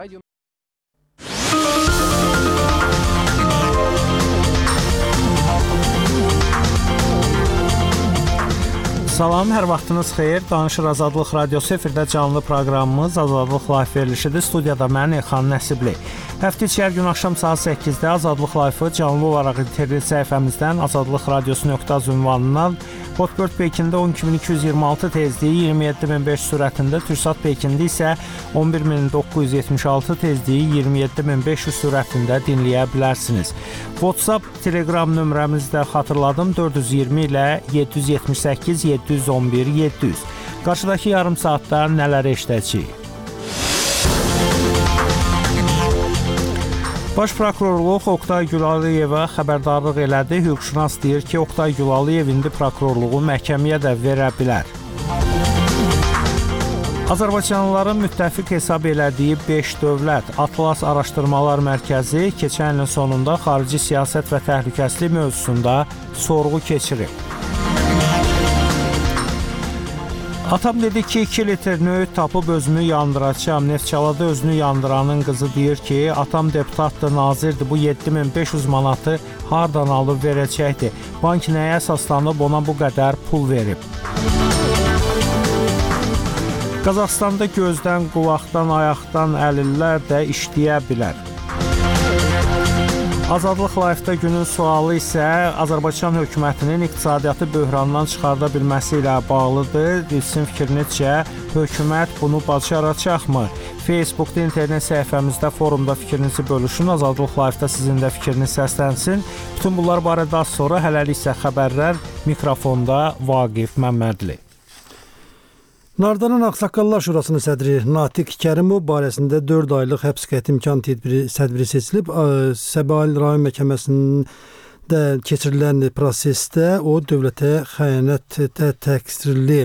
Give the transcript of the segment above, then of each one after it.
Salam, hər vaxtınız xeyir. Danışır Azadlıq Radiosu efirdə canlı proqramımız Azadlıq Live verilişidir. Studiyada mən Elxan Nəsibli. Həftə içi hər gün axşam saat 8-də Azadlıq Live-ı canlı olaraq internet səhifəmizdən azadlıqradiosu.az ünvanından Hotbird Pekində 12226 tezliyi 27500 sürətində, Türksat Pekində isə 11976 tezliyi 27500 sürətində dinləyə bilərsiniz. WhatsApp, Telegram nömrəmizi də xatırladım, 420 ilə 778 711 700. Qarşıdakı yarım saatda nələr eşidəcəyik? Baş prokurorluq Oqtay Gülalıyeva xəbərdarlıq elədi. Hüquqşünas deyir ki, Oqtay Gülaliyev indi prokurorluğu məhkəməyə də verə bilər. Azərbaycanlıların müttəfiq hesab elədiyi 5 dövlət Atlas Araşdırmalar Mərkəzi keçən ilin sonunda xarici siyasət və təhlükəsizlik mövzusunda sorğu keçirib. Atam dedi ki, 2 litr nöğüt tapıb özümü yandıracağım. Neftçalada özünü yandıranın qızı deyir ki, atam deputatdır, nazirdir, bu 7500 manatı hardan alıb verəcəkdir. Bank nəyə əsaslanıb ona bu qədər pul verib. Qazaxstanda gözdən, qulaqdan, ayaqdan əlillər də işləyə bilər. Azadlıq Live-da günün sualı isə Azərbaycan hökumətinin iqtisadiyyatı böhrandan çıxarda bilməsi ilə bağlıdır. Sizin fikrinizcə hökumət bunu bacaracaqmı? Facebookda, internet səhifəmizdə, forumda fikrinizi bölüşün. Azadlıq Live-da sizin də fikriniz səslənsin. Bütün bunlar barədə az sonra, hələlik isə xəbərlər, mikrofonda Vaqif Məmmədli. Nardaran Ağsaqqallar Şurasının sədri Natiq Kərimov barəsində 4 aylıq həbs qəti imkan tədbiri seçilib. Səbail rayon məhkəməsinin də keçirilən prosesdə o dövlətə xəyanət təqsirli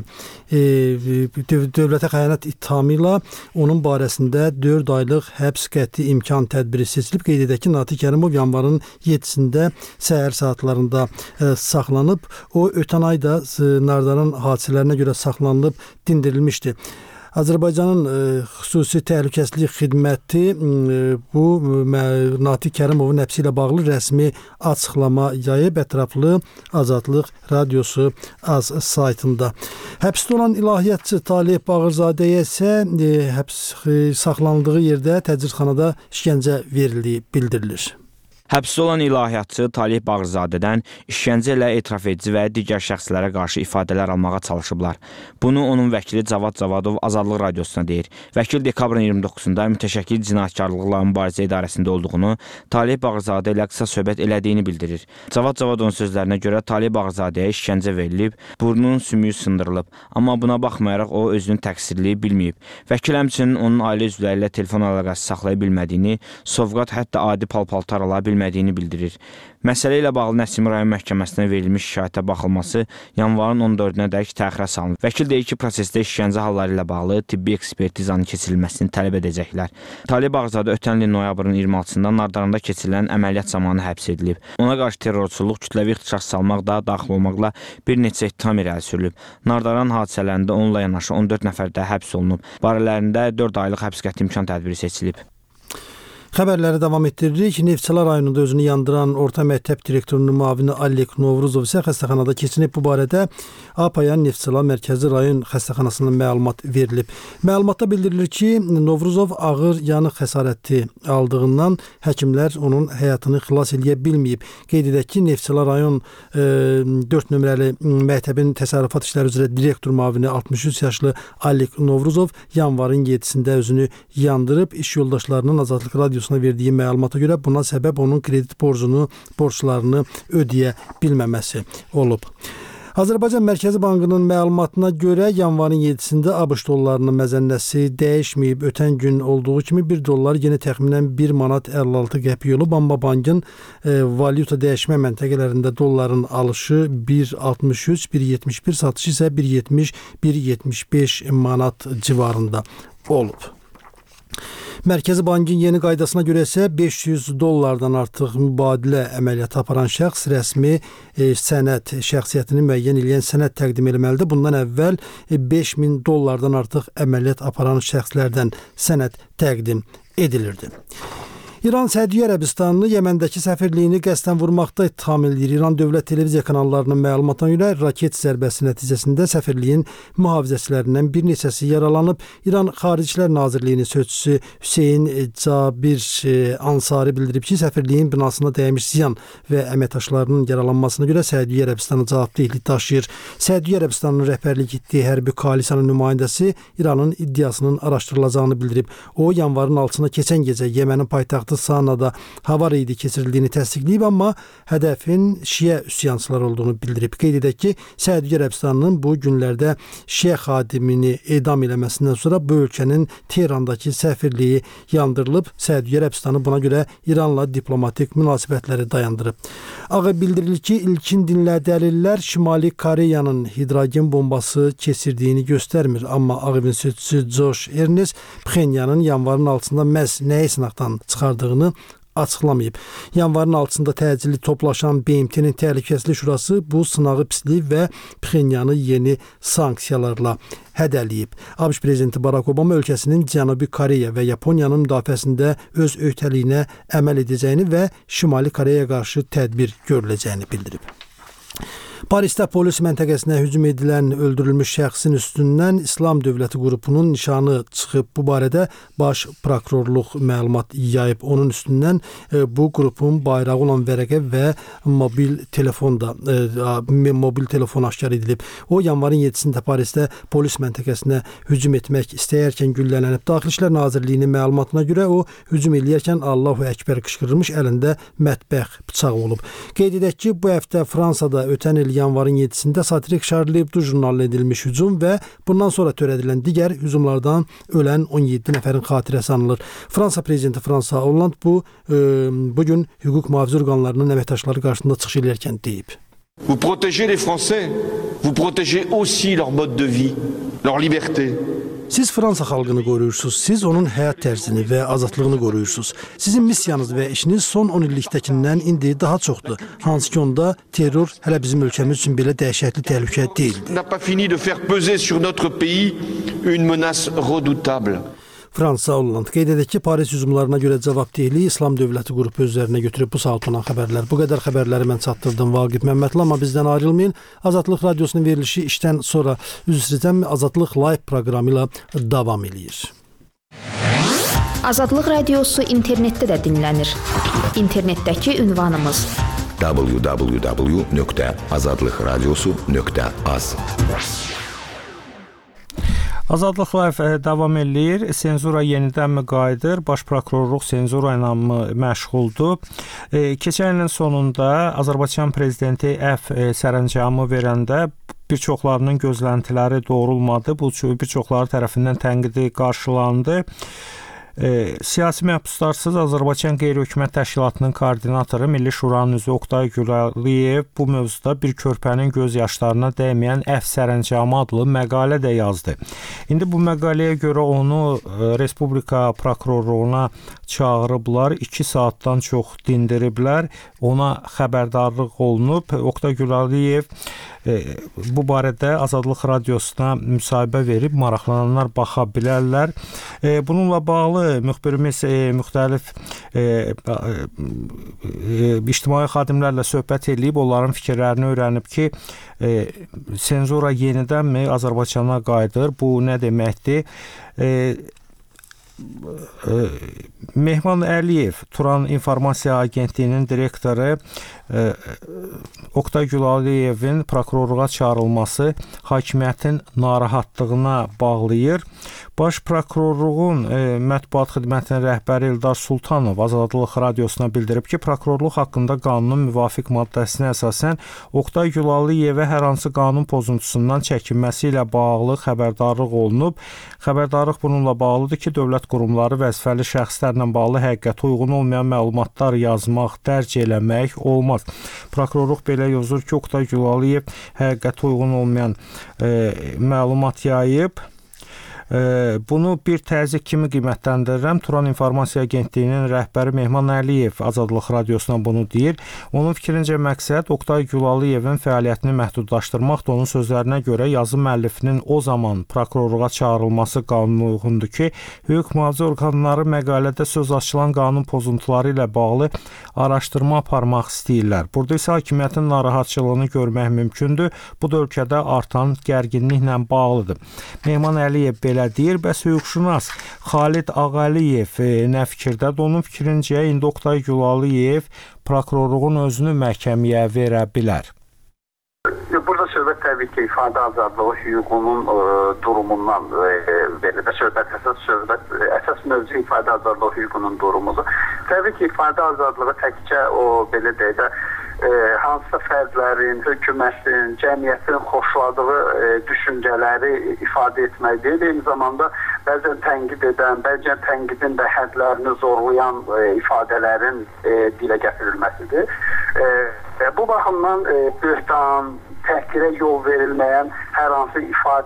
dövlətə xəyanət ittihamı ilə onun barəsində 4 aylıq həbs qəti imkan tədbiri seçilib. Qeyd edək ki, Natiq Kərimov yanvarın 7-sində səhər saatlarında saxlanıb. O ötən ayda Nardaran hadisələrinə görə saxlanılıb dindirilmişdi. Azərbaycanın xüsusi təhlükəsizlik xidməti bu Natiq Kərimovun həbsi ilə bağlı rəsmi açıqlama yayıb. Ətraflı Azadlıq Radiosu az saytında. Həbsdə olan ilahiyyatçı Talih Bağırzadəyə isə həbs saxlanıldığı yerdə təcridxanada işgəncə verildiyi bildirilir. Həbsdə olan ilahiyyatçı Talih Bağırzadədən işgəncə ilə etiraf edici və digər şəxslərə qarşı ifadələr almağa çalışıblar. Bunu onun vəkili Cavad Zavadov Azadlıq Radiosuna deyir. Vəkil dekabrın 29-da mütəşəkkil cinayətkarlıqla mübarizə idarəsində olduğunu, Talih Bağırzadə ilə qısa söhbət elədiyini bildirir. Cavad Zavadovun sözlərinə görə Talih Bağırzadəyə işgəncə verilib, burnunun sümüyü sındırılıb. Amma buna baxmayaraq o özünün təqsirliyi bilməyib. Vəkil həmçinin onun ailə üzvləri ilə telefon əlaqəsi saxlaya bilmədiyini, sovqat hətta adi pal-paltar ala bilmədiyini bildirir. Məsələ ilə bağlı Nəsimi rayon məhkəməsinə verilmiş şikayətə baxılması yanvarın 14-nədək təxirə salınıb. Vəkil deyir ki, prosesdə işgəncə halları ilə bağlı tibbi ekspertizanın keçirilməsini tələb edəcəklər. Talih Bağırzadə ötən ilin noyabrın 26-sında Nardaranda keçirilən əməliyyat zamanı həbs edilib. Ona qarşı terrorçuluq, kütləvi ixtişaş salmaq da daxil olmaqla bir neçə ittiham irəli sürülüb. Nardaran hadisələrində onunla yanaşı 14 nəfər də həbs olunub. Barələrində 4 aylıq həbs qəti imkan tədbiri seçilib. Xəbərləri davam etdiririk. Neftçala rayonunda özünü yandıran orta məktəb direktorunun müavini Alek Novruzov isə xəstəxanada keçinib. Bu barədə Apayan Neftçala Mərkəzi rayon xəstəxanasından məlumat verilib. Məlumatda bildirilir ki, Novruzov ağır yanıq xəsarəti aldığından həkimlər onun həyatını xilas edə bilməyib. Qeyd edək ki, Neftçala rayon 4 nömrəli məktəbin təsərrüfat işləri üzrə direktor müavini 63 yaşlı Alek Novruzov yanvarın 7-sində özünü yandırıb. İş yoldaşlarının Azadlıq Radiosuna verdiyi məlumata görə buna səbəb onun kredit borclarını ödəyə bilməməsi olub. Azərbaycan Mərkəzi Bankının məlumatına görə yanvarın 7-sində ABŞ dollarının məzənnəsi dəyişməyib. Ötən gün olduğu kimi 1 dollar yenə təxminən 1 manat 56 qəpik olub. Amma bankın valyuta dəyişmə məntəqələrində dolların alışı 1.63, 1.71, satışı isə 1.70, 1.75 manat civarında olub. Mərkəzi Bankın yeni qaydasına görə isə $500 artıq mübadilə əməliyyatı aparan şəxs rəsmi sənəd şəxsiyyətini müəyyən edən sənəd təqdim etməlidir. Bundan əvvəl $5000 artıq əməliyyat aparan şəxslərdən sənəd təqdim edilirdi. İran Səudiyyə Ərəbistanını Yəməndəki səfirliyini qəsdən vurmaqda ittiham edir. İran dövlət televiziya kanallarının məlumatına görə raket zərbəsi nəticəsində səfirliyin mühafizəçilərindən bir neçəsi yaralanıb. İran Xaricilər Nazirliyinin sözçüsü Hüseyn Cabir Ansari bildirib ki, səfirliyin binasına dəymiş ziyan və əməkdaşlarının yaralanmasına görə Səudiyyə Ərəbistanı cavabdehlik daşıyır. Səudiyyə Ərəbistanının rəhbərlik etdiyi hərbi koalisiyanın nümayəndəsi İranın iddiasının araşdırılacağını bildirib. O, yanvarın 6-sına keçən gecə Yəmənin paytaxtı Sanada hava reydi keçirildiyini təsdiqləyib, amma hədəfin şiə üsyançılar olduğunu bildirib. Qeyd edək ki, Səudiyyə Ərəbistanının bu günlərdə şiə xadimini edam eləməsindən sonra bu ölkənin Tehrandakı səfirliyi yandırılıb. Səudiyyə Ərəbistanı buna görə İranla diplomatik münasibətləri dayandırıb. Ağa bildirilir ki, ilkin dinlədiyi dəlillər Şimali Koreyanın hidrogen bombası keçirdiyini göstərmir, amma Ağ Evin sözçüsü Josh Ernest Pxenyanın yanvarın 6-sında məhz nəyi sınaqdan çıxardığını açıqlamayıb. Yanvarın 6-sında təcili toplaşan BMT-nin Təhlükəsizlik Şurası bu sınağı pisləyib və Pxenyanı yeni sanksiyalarla hədələyib. ABŞ prezidenti Barack Obama ölkəsinin Cənubi Koreya və Yaponiyanın müdafiəsində öz öhdəliyinə əməl edəcəyini və Şimali Koreyaya qarşı tədbir görüləcəyini bildirib. Parisdə polis məntəqəsinə hücum edilən öldürülmüş şəxsin üstündən İslam Dövləti qrupunun nişanı çıxıb. Bu barədə baş prokurorluq məlumat yayıb. Onun üstündən bu qrupun bayrağı olan vərəqə və mobil telefon aşkar edilib. O, yanvarın 7-sində Parisdə polis məntəqəsinə hücum etmək istəyərkən güllələnib. Daxili İşlər Nazirliyinin məlumatına görə o, hücum eləyərkən Allahu Əkbər qışqırmış, əlində mətbəx bıçağı olub. Qeyd edək ki, bu həftə Fransada ötən il yanvarın 7-sində satirik Charlie Hebdo jurnalına edilmiş hücum və bundan sonra törədilən digər hücumlardan ölən 17 nəfərin xatirəsi anılır. Fransa prezidenti François Hollande bugün hüquq mühafizə orqanlarının əməkdaşları qarşısında çıxış edərkən deyib. Vous protégez les Français, vous protégez aussi leur mode de vie, leur liberté. Siz Fransa xalqını qoruyursunuz, siz onun həyat tərzini və azadlığını qoruyursunuz. Sizin missiyanız və işiniz son 10 illikdəkindən indi daha çoxdur. Hansı ki onda terror hələ bizim ölkəmiz üçün belə dəhşətli təhlükə deyildi. N'a pas fini de faire peser sur notre pays une menace redoutable. Fransa Hollande qeyd edək ki, Paris hücumlarına görə cavabdehliyi İslam Dövləti qrupu özlərinə götürüb. Bu saat olan xəbərlər. Bu qədər xəbərləri mən çatdırdım Vaqif Məmmədli, amma bizdən ayrılmayın. Azadlıq Radiosunun verilişi işdən sonra Azadlıq Live proqramı ilə davam edir. Azadlıq Radiosu internetdə də dinlənir. İnternetdəki ünvanımız www.azadlıqradiosu.az. Azadlıq Live davam edir. Senzura yenidənmi qayıdır? Baş prokurorluq senzura ilə məşğuldur. Keçən ilin sonunda Azərbaycan prezidenti sərəncamı verəndə bir çoxlarının gözləntiləri doğrulmadı. Bu bir çoxları tərəfindən tənqidi qarşılandı. Siyasi məhbuslarsız Azərbaycan Qeyri-Hökumət Təşkilatının koordinatoru Milli Şuranın üzvü Oqtay Güləliyev bu mövzuda bir körpənin göz yaşlarına dəyməyən əfv sərəncamı adlı məqalə də yazdı. İndi bu məqaləyə görə onu Respublika prokurorluğuna çağırıblar. 2 saatdan çox dindiriblər. Ona xəbərdarlıq olunub. Oqtay Güləliyev bu barədə Azadlıq Radiosuna müsahibə verib, maraqlananlar baxa bilərlər. Bununla bağlı müxbirimiz müxtəlif ictimai xadimlərlə söhbət edib, onların fikirlərini öyrənib ki, senzura yenidənmi Azərbaycana qayıdır? Bu nə deməkdir? Mehman Əliyev, Turan İnformasiya Agentliyinin direktoru Oqtay Gülaliyevin prokurorluğa çağırılması hakimiyyətin narahatlığına bağlayır. Baş prokurorluğun mətbuat xidmətinin rəhbəri İldar Sultanov Azadlıq Radiosuna bildirib ki, prokurorluq haqqında qanunun müvafiq maddəsinə əsasən Oqtay Gülaliyevə hər hansı qanun pozuntusundan çəkinməsi ilə bağlı xəbərdarlıq olunub. Xəbərdarlıq bununla bağlıdır ki, dövlət qurumları vəzifəli şəxslərlə bağlı həqiqətə uyğun olmayan məlumatlar yazmaq, dərc eləmək olmaz. Prokurorluq belə yazır ki, Oqtay Gülaliyev həqiqətə uyğun olmayan məlumat yayıb. Bunu bir təzyiq kimi qiymətləndirirəm. Turan İnformasiya Agentliyinin rəhbəri Mehman Əliyev Azadlıq Radiosuna bunu deyir. Onun fikrincə məqsəd Oqtay Gülalıyevin fəaliyyətini məhdudlaşdırmaqdır. Onun sözlərinə görə yazı müəllifinin o zaman prokurorluğa çağırılması qanuna uyğundur ki, hüquq mühafizə orqanları məqalədə söz açılan qanun pozuntuları ilə bağlı araşdırma aparmaq istəyirlər. Burada isə hakimiyyətin narahatçılığını görmək mümkündür. Bu da ölkədə artan gərginliklə bağlıdır. Mehman Əliyev belə deyir, bəs hüquqşünas Xalid Ağəliyev nə fikirdədir? Onun fikrincə indi Oqtay Gülalıyev prokurorluğun özünü məhkəməyə verə bilər. Burada söhbət təbii ki, ifadə azadlığı hüququnun durumundan belə də əsas mövzu ifadə azadlığı hüququnun durumudur. Təbii ki, ifadə azadlığı təkcə o belə deyək də hansısa fərdlərin, hökumətin, cəmiyyətin xoşladığı düşüncələri ifadə etmək deyil. Eyni zamanda bəzən tənqid edən, bəzən tənqidin də hədlərini zorlayan ifadələrin dilə gətirilməsidir. Bu baxımdan böhtan, təhqirə yol verilməyən hər hansı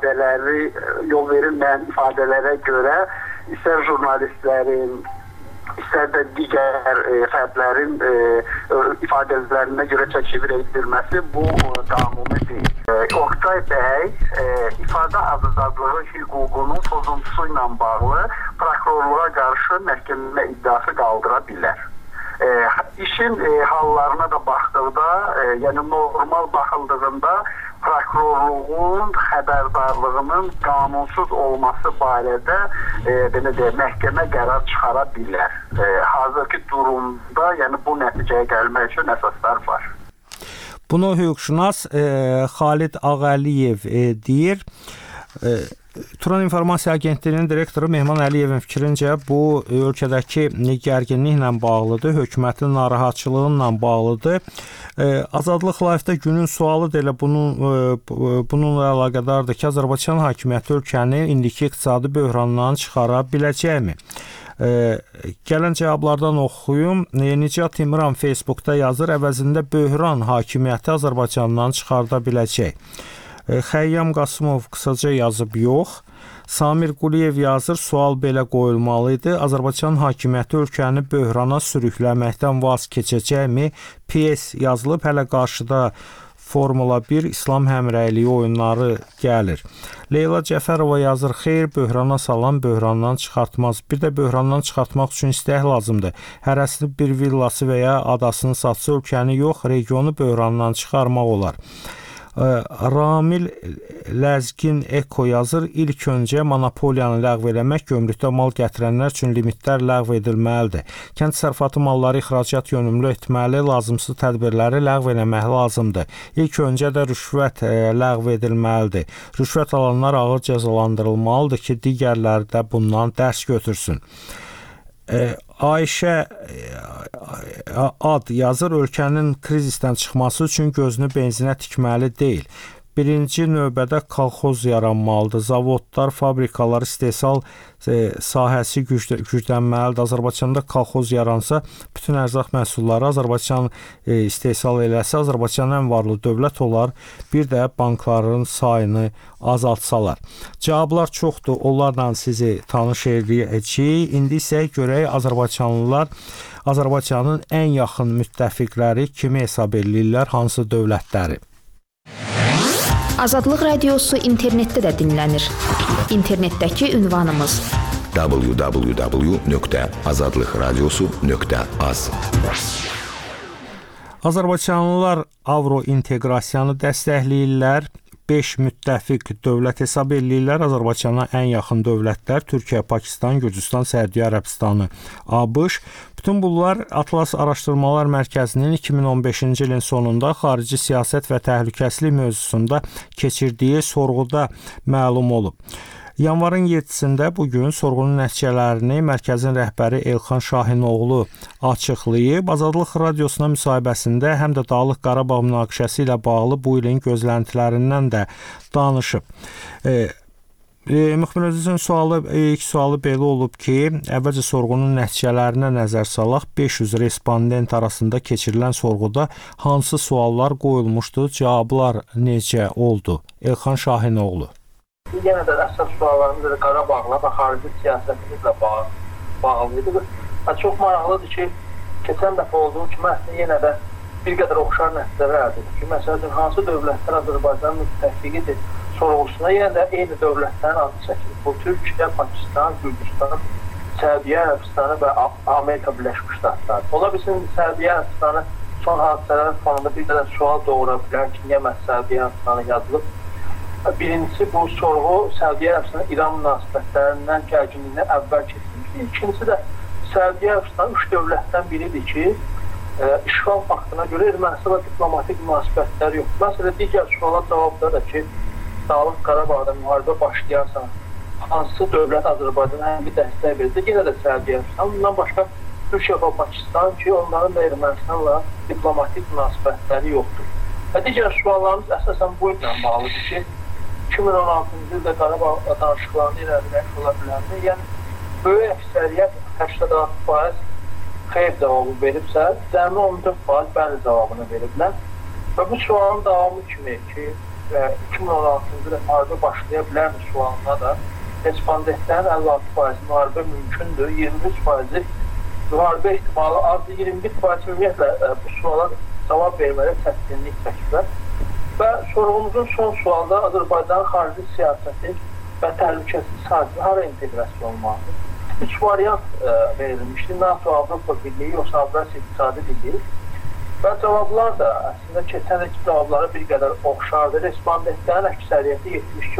yol verilməyən ifadələrə görə istər jurnalistlərin, istər də digər fərdlərin ifadələrinə görə çəkivir edilməsi bu qanuni deyil. Oqtay bəy ifadə azadlığı hüququnun pozuntusu ilə bağlı prokurorluğa qarşı məhkəmə iddiası qaldıra bilər. İşin hallarına da baxdıqda, yəni normal baxıldığında prokurorluğun xəbərdarlığının qanunsuz olması barədə belə deyək, məhkəmə qərar çıxara bilər. Hazırki durumda, yəni bu nəticəyə gəlmək üçün əsaslar var. Bunu hüquqşünas Xalid Ağəliyev deyir. Turan İnformasiya Agentliyinin direktoru Mehman Əliyevin fikrincə bu ölkədəki gərginliklə bağlıdır, hökumətin narahatçılığı bağlıdır. Azadlıq Live-da günün sualı da elə bununla əlaqədardır ki, Azərbaycan hakimiyyəti ölkəni indiki iqtisadi böhrandan çıxara biləcəkmi? Gələn cavablardan oxuyum. Nicat İmran Facebookda yazır, əvəzində böhran hakimiyyəti Azərbaycandan çıxarda biləcək. Xəyyam Qasımov qısaca yazıb yox. Samir Quliyev yazır, sual belə qoyulmalıydı. Azərbaycan hakimiyyəti ölkəni böhrana sürükləməkdən vaz keçəcəkmi? PS yazılıb, hələ qarşıda Formula 1 İslam həmrəyliyi oyunları gəlir. Leyla Cəfərova yazır, xeyr, böhrana salan böhrandan çıxartmaz. Bir də böhrandan çıxartmaq üçün istək lazımdır. Hərəsini bir villası və ya adasını satsa ölkəni yox, regionu böhrandan çıxarmaq olar. Ramil Ləzgin Eko yazır, ilk öncə monopoliyanı ləğv eləmək, gömrükdə mal gətirənlər üçün limitlər ləğv edilməlidir. Kənd təsərrüfatı malları ixracat yönümlü etməli, lazımsız tədbirləri ləğv eləmək lazımdır. İlk öncə də rüşvət ləğv edilməlidir. Rüşvət alanlar ağır cəzalandırılmalıdır ki, digərləri də bundan dərs götürsün. Ayşə Ad yazır, ölkənin krizisdən çıxması üçün gözünü benzinə tikməli deyil. Birinci növbədə kolxoz yaranmalıdır. Zavodlar, fabrikalar, istehsal sahəsi güclənməlidir. Azərbaycanda kolxoz yaransa, bütün ərzaq məhsulları Azərbaycan istehsal eləsə, Azərbaycan ən varlı dövlət olar. Bir də bankların sayını azaltsalar. Cavablar çoxdur. Onlarla sizi tanış edəcəyik. İndi isə görək Azərbaycanlılar Azərbaycanın ən yaxın müttəfiqləri kimi hesab edirlər, hansı dövlətləri? Azadlıq Radiosu internetdə də dinlənir. İnternetdəki ünvanımız www.azadlıqradiosu.az. Azərbaycanlılar Avro inteqrasiyanı dəstəkləyirlər. 5 müttəfiq dövlət hesab edirlər. Azərbaycana ən yaxın dövlətlər Türkiyə, Pakistan, Gürcüstan, Səudiyyə Ərəbistanı, ABŞ. Bütün bunlar Atlas Araşdırmalar Mərkəzinin 2015-ci ilin sonunda xarici siyasət və təhlükəsizlik mövzusunda keçirdiyi sorğuda məlum olub. Yanvarın 7-sində bugün sorğunun nəticələrini mərkəzin rəhbəri Elxan Şahinoğlu açıqlayıb. Azadlıq Radiosuna müsahibəsində həm də Dağlıq Qarabağ münaqişəsi ilə bağlı bu ilin gözləntilərindən də danışıb. Müxbirimizin ilk sualı belə olub ki, əvvəlcə sorğunun nəticələrinə nəzər salaq, 500 respondent arasında keçirilən sorğuda hansı suallar qoyulmuşdu, cavablar necə oldu? Elxan Şahinoğlu. yenə də əsas suallarımız Qarabağla və xarici siyasətimizlə bağlıdır. Çox maraqlıdır ki, keçən dəfə olduğu kimi əslində yenə də bir qədər oxşar nəticələr əldə edir ki, məsələn, hansı dövlətlər Azərbaycanın müttəfiqidir sorğusuna yenə də eyni dövlətlərin adı çəkilir. Bu Türkiyə, Pakistan, Gürcüstan, Səudiyyə Ərəbistanı və Amerika Birləşmiş Ştatları. Ola bilsin, Səudiyyə Ərəbistanı son hadisələrin fonunda bir qədər sual doğura bilər ki, niyə məhz Səudiyyə Ərəbistanı yazılıb? Birincisi, bu sorğu Səudiyyə Ərəbistanı İran münasibətlərindən gərginliyindən əvvəl keçirilmişdir. İkincisi də Səudiyyə Ərəbistanı 3 dövlətdən biridir ki, işğal faktına görə Ermənistanla diplomatik münasibətləri yox. Məsələn, digər suala cavabda da ki, Dağlıq Qarabağda müharibə başlayarsa, hansı dövlət Azərbaycana həmçinin dəstək verir? Yenə də Səudiyyə Ərəbistanı. Bundan başqa Türkiyə və Pakistan ki, onların da Ermənistanla diplomatik münasibətləri yoxdur. Və digər suallarımız əsasən bu ilə bağlıdır ki, 2016-cı ildə Qarabağ danışıqlarını irəliləş ola bilərdi. Yəni, böyük əksəriyyət 86% xeyr cavabı veribsə, cəmi 14% bəli cavabını veriblər. Və bu sualın davamı kimi ki, 2016-cı ildə müharibə başlaya bilərmi sualına da respondentlərin 56% müharibə mümkündür, 23% müharibə ehtimalı azdır, 21% ümumiyyətlə bu suala cavab verməyə çətinlik çəkiblər. Və sorğumuzun son sualda Azərbaycanın xarici siyasəti və təhlükəsizlik sahəsində hara inteqrasiya olmalıdır? 3 variant verilmişdir. NATO, Avropa Birliyi, yoxsa Avrasiya İqtisadi Birliyi. Və cavablar da əslində keçənləki cavablara bir qədər oxşardır. Respondentlərin əksəriyyəti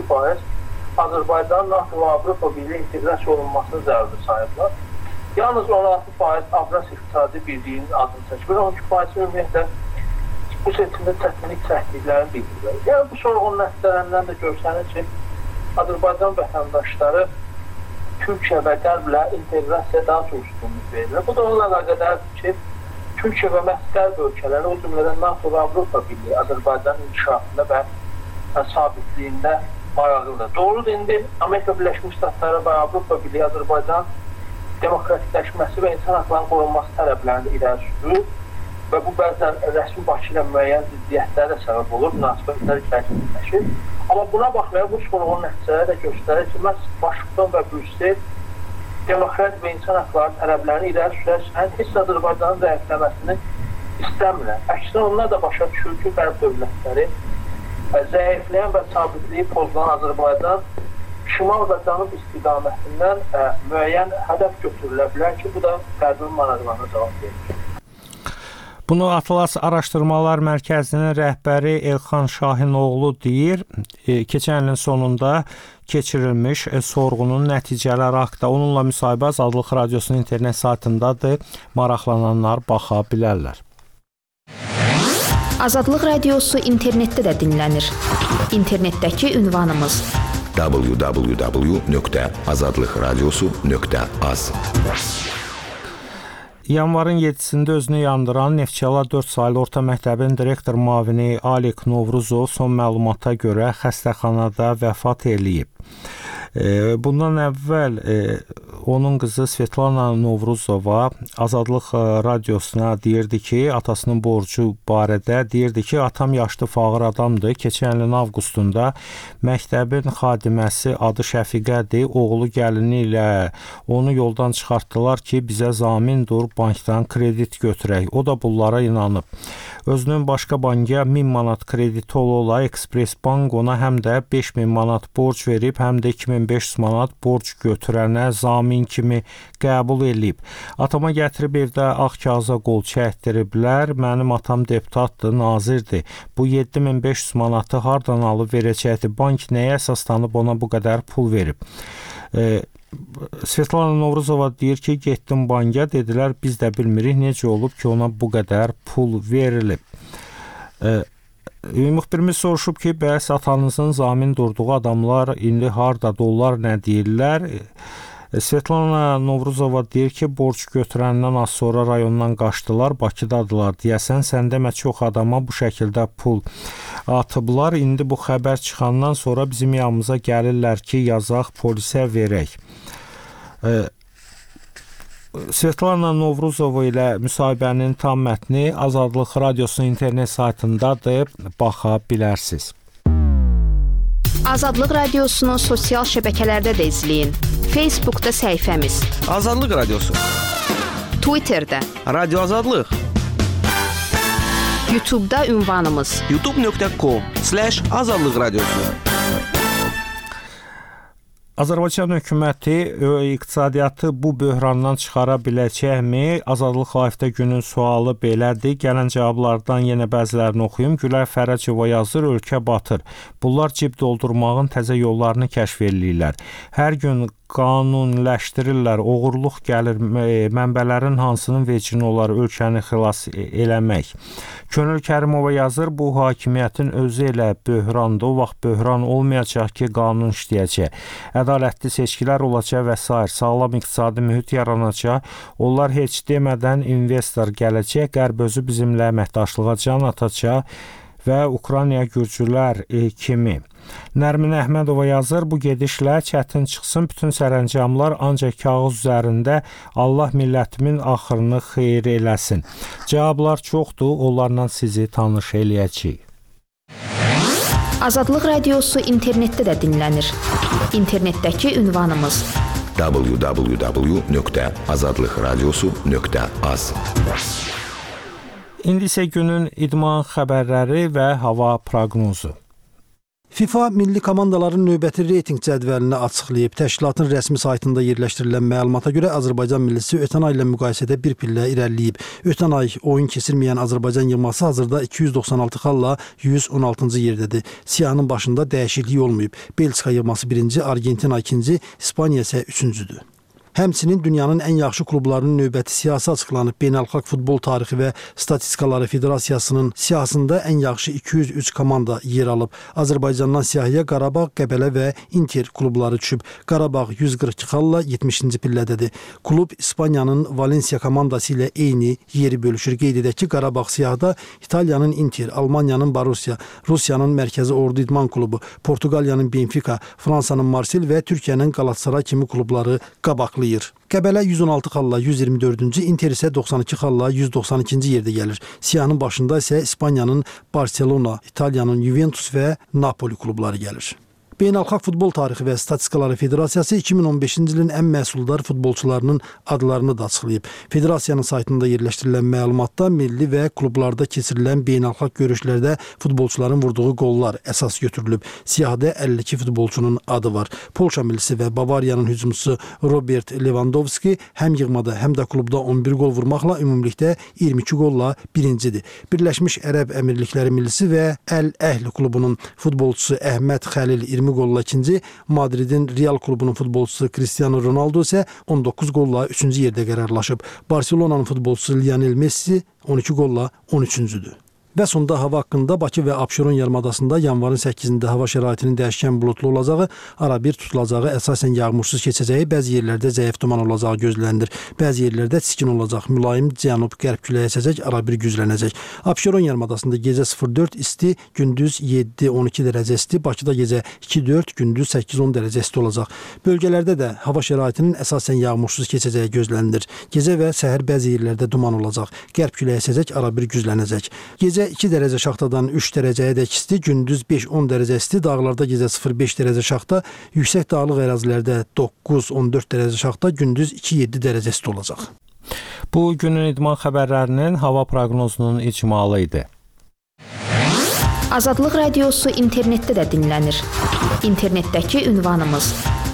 72% Azərbaycanın NATO və Avropa Birliyi inteqrasiya olunmasını zəruri sayıblar. Yalnız 16% Avrasiya İqtisadi Birliyinin adını çəkir. 12% ümumiyyətlə bu seçimdə çətinlik çəkdiklərini bildirir. Yəni, bu sorğunun nəticələrindən də görsənir ki, Azərbaycan vətəndaşları Türkiyə və Qərblə inteqrasiya daha çox üstünlük verilir. Bu da onunla əlaqədardır ki, Türkiyə və məhz Qərb ölkələri, o cümlədən NATO və Avropa Birliyi Azərbaycanın inkişafında və sabitliyində maraqlıdır. Doğrudur, indi Amerika Birləşmiş Ştatları və Avropa Birliyi Azərbaycanın demokratikləşməsi və insan haqlarının qorunması tələblərini irəli sürür və bu bəzən rəsmi Bakı ilə müəyyən ziddiyyətlərə səbəb olur, münasibətlər gərginləşir. Amma buna baxmayaraq bu sorğunun nəticələri də göstərir ki, məhz Vaşinqton və Brüssel demokrat və insan haqları tələblərini irəli sürərkən heç Azərbaycanın zəifləməsini istəmirlər. Əksinə onlar da başa düşür ki, Qərb dövlətləri zəifləyən və sabitliyi pozulan Azərbaycan şimal və cənub istiqamətindən müəyyən hədəf götürülə bilər ki, bu da Qərbin maraqlarına cavab verir. Bunu Atlas Araşdırmalar Mərkəzinin rəhbəri Elxan Şahinoğlu deyir. Keçən ilin sonunda keçirilmiş sorğunun nəticələri haqqında onunla müsahibə Azadlıq Radiosunun internet saytındadır. Maraqlananlar baxa bilərlər. Azadlıq Radiosu internetdə də dinlənir. İnternetdəki ünvanımız www.azadlıqradiosu.az. Yanvarın 7-sində özünü yandıran Neftçala 4 saylı orta məktəbin direktor müavini Alik Novruzov son məlumata görə xəstəxanada vəfat eləyib. Bundan əvvəl onun qızı Svetlana Novruzova Azadlıq Radiosuna deyirdi ki, atasının borcu barədə deyirdi ki, atam yaşlı fağır adamdır. Keçən ilin avqustunda məktəbin xadiməsi adı Şəfiqədir. Oğlu gəlini ilə onu yoldan çıxartdılar ki, bizə zamin dur, bankdan kredit götürək. O da bunlara inanıb. Özünün başqa banka 1000 manat krediti ola Express Bank ona həm də 5000 manat borc verib, həm də 2500 manat borc götürənə zamin kimi qəbul edib. Atama gətirib evdə ağ kağıza qol çəkdiriblər. Mənim atam deputatdır, nazirdir. Bu 7500 manatı hardan alıb verəcəkdi? Bank nəyə əsaslanıb ona bu qədər pul verib? Svetlana Novruzova deyir ki, getdim banka, dedilər biz də bilmirik necə olub ki, ona bu qədər pul verilib. Müxbirimiz soruşub ki, bəs atanızın zamin durduğu adamlar indi hardadılar, nə deyirlər? Svetlana Novruzova deyir ki, borc götürəndən az sonra rayondan qaçdılar, Bakıdadılar. Deyəsən, sən demə çox adama bu şəkildə pul atıblar. İndi bu xəbər çıxandan sonra bizim yanımıza gəlirlər ki, yazaq, polisə verək. Svetlana Novruzova ilə müsahibənin tam mətni Azadlıq Radiosunun internet saytındadır, baxa bilərsiniz. Azadlıq Radiosunu sosial şəbəkələrdə də izləyin. Facebookda səhifəmiz Azadlıq Radiosu, Twitterdə, Radio Azadlıq, YouTube'da ünvanımız youtube.com/Azadlıq Radiosu. Azərbaycan hökuməti iqtisadiyyatı bu böhrandan çıxara biləcəkmi? Azadlıq Live-də günün sualı belədir. Gələn cavablardan yenə bəzilərini oxuyum. Gülər Fərəcova yazır, ölkə batır. Bunlar cib doldurmağın təzə yollarını kəşf edirlər. Hər gün qanuniləşdirirlər, oğurluq gəlir, mənbələrin hansının vecini olar ölkəni xilas eləmək. Könül Kərimova yazır, bu hakimiyyətin özü elə böhrandır, o vaxt böhran olmayacaq ki, qanun işləyəcək, ədalətli seçkilər olacaq və s. Sağlam iqtisadi mühit yaranacaq, onlar heç demədən investor gələcək, Qərb özü bizimlə əməkdaşlığa can atacaq və Ukrayna gürcülər kimi. Nərmin Əhmədova yazır, bu gedişlə çətin çıxsın bütün sərəncamlar, ancaq kağız üzərində Allah millətimin axırını xeyir eləsin. Cavablar çoxdur, onlarla sizi tanış eləyəcəyik. Azadlıq Radiosu internetdə də dinlənir. İnternetdəki ünvanımız www.azadlıqradiosu.az. İndi isə günün idman xəbərləri və hava proqnozu. FIFA milli komandaların növbəti reytinq cədvəlini açıqlayıb. Təşkilatın rəsmi saytında yerləşdirilən məlumata görə Azərbaycan millisi ötən ay ilə müqayisədə bir pillə irəliləyib. Ötən ay oyun keçirməyən Azərbaycan yığması hazırda 296 xalla 116-cı yerdədir. Siyahının başında dəyişiklik olmayıb. Belçika yığması 1-ci, Argentina 2-ci, İspaniya isə 3-cüdür. Həmçinin dünyanın ən yaxşı klublarının növbəti siyahısı açıqlanıb. Beynəlxalq Futbol Tarixi və Statistikaları Federasiyasının siyahısında ən yaxşı 203 komanda yer alıb. Azərbaycandan siyahıya Qarabağ, Qəbələ və Inter klubları düşüb. Qarabağ 142 xalla 70-ci pillədədir. Klub İspaniyanın Valensiya komandası ilə eyni yeri bölüşür. Qeyd edək ki, Qarabağ siyahıda İtaliyanın Inter, Almaniyanın Borussia, Rusiyanın Mərkəzi Ordu İdman klubu, Portuqaliyanın Benfica, Fransanın Marsil və Türkiyənin Galatasaray kimi klubları qabaqlayır. Qəbələ 116 xalla 124-cü, Inter isə 92 xalla 192-ci yerdə gəlir. Siyahının başında isə İspaniyanın Barcelona, İtaliyanın Juventus və Napoli klubları gəlir. Beynəlxalq Futbol Tarixi və Statistikaları Federasiyası 2015-ci ilin ən məhsuldar futbolçularının adlarını da açıqlayıb. Federasiyanın saytında yerləşdirilən məlumatda milli və klublarda keçirilən beynəlxalq görüşlərdə futbolçuların vurduğu qollar əsas götürülüb. Siyahıda 52 futbolçunun adı var. Polşa millisi və Bavariyanın hücumçusu Robert Lewandowski həm yığmada, həm də klubda 11 qol vurmaqla ümumilikdə 22 qolla birincidir. Birləşmiş Ərəb Əmirlikləri millisi və Əl-Əhl klubunun futbolçusu Əhməd Xəlil 20 qolla ikinci, Madridin Real klubunun futbolçusu Cristiano Ronaldo isə 19 qolla 3-cü yerdə qərarlaşıb. Barcelonanın futbolçusu Lionel Messi 12 qolla 13-cüdür. Və sonda hava haqqında Bakı və Abşeron yarımadasında yanvarın 8-də hava şəraitinin dəyişkən buludlu olacağı, arabir tutulacağı, əsasən yağmursuz keçəcəyi, bəzi yerlərdə zəif duman olacağı gözlənilir. Bəzi yerlərdə çiskin olacaq, mülayim cənub-qərb küləyi əsəcək, arabir güclənəcək. Abşeron yarımadasında gecə 0-4 isti, gündüz 7-12 dərəcə isti, Bakıda gecə 2-4, gündüz 8-10 dərəcə isti olacaq. Bölgələrdə də hava şəraitinin əsasən yağmursuz keçəcəyi gözlənilir. Gecə və səhər bəzi yerlərdə duman olacaq, qərb küləyi əsəcək, arabir güclənəcək. Gecə 2 dərəcə şaxtadan 3 dərəcəyə dək isti, gündüz 5-10 dərəcə isti, dağlarda gecə 0-5 dərəcə şaxta, yüksək dağlıq ərazilərdə 9-14 dərəcə şaxta, gündüz 2-7 dərəcə isti olacaq. Bu günün idman xəbərlərinin hava proqnozunun icmalı idi. Azadlıq Radiosu internetdə də dinlənir. İnternetdəki ünvanımız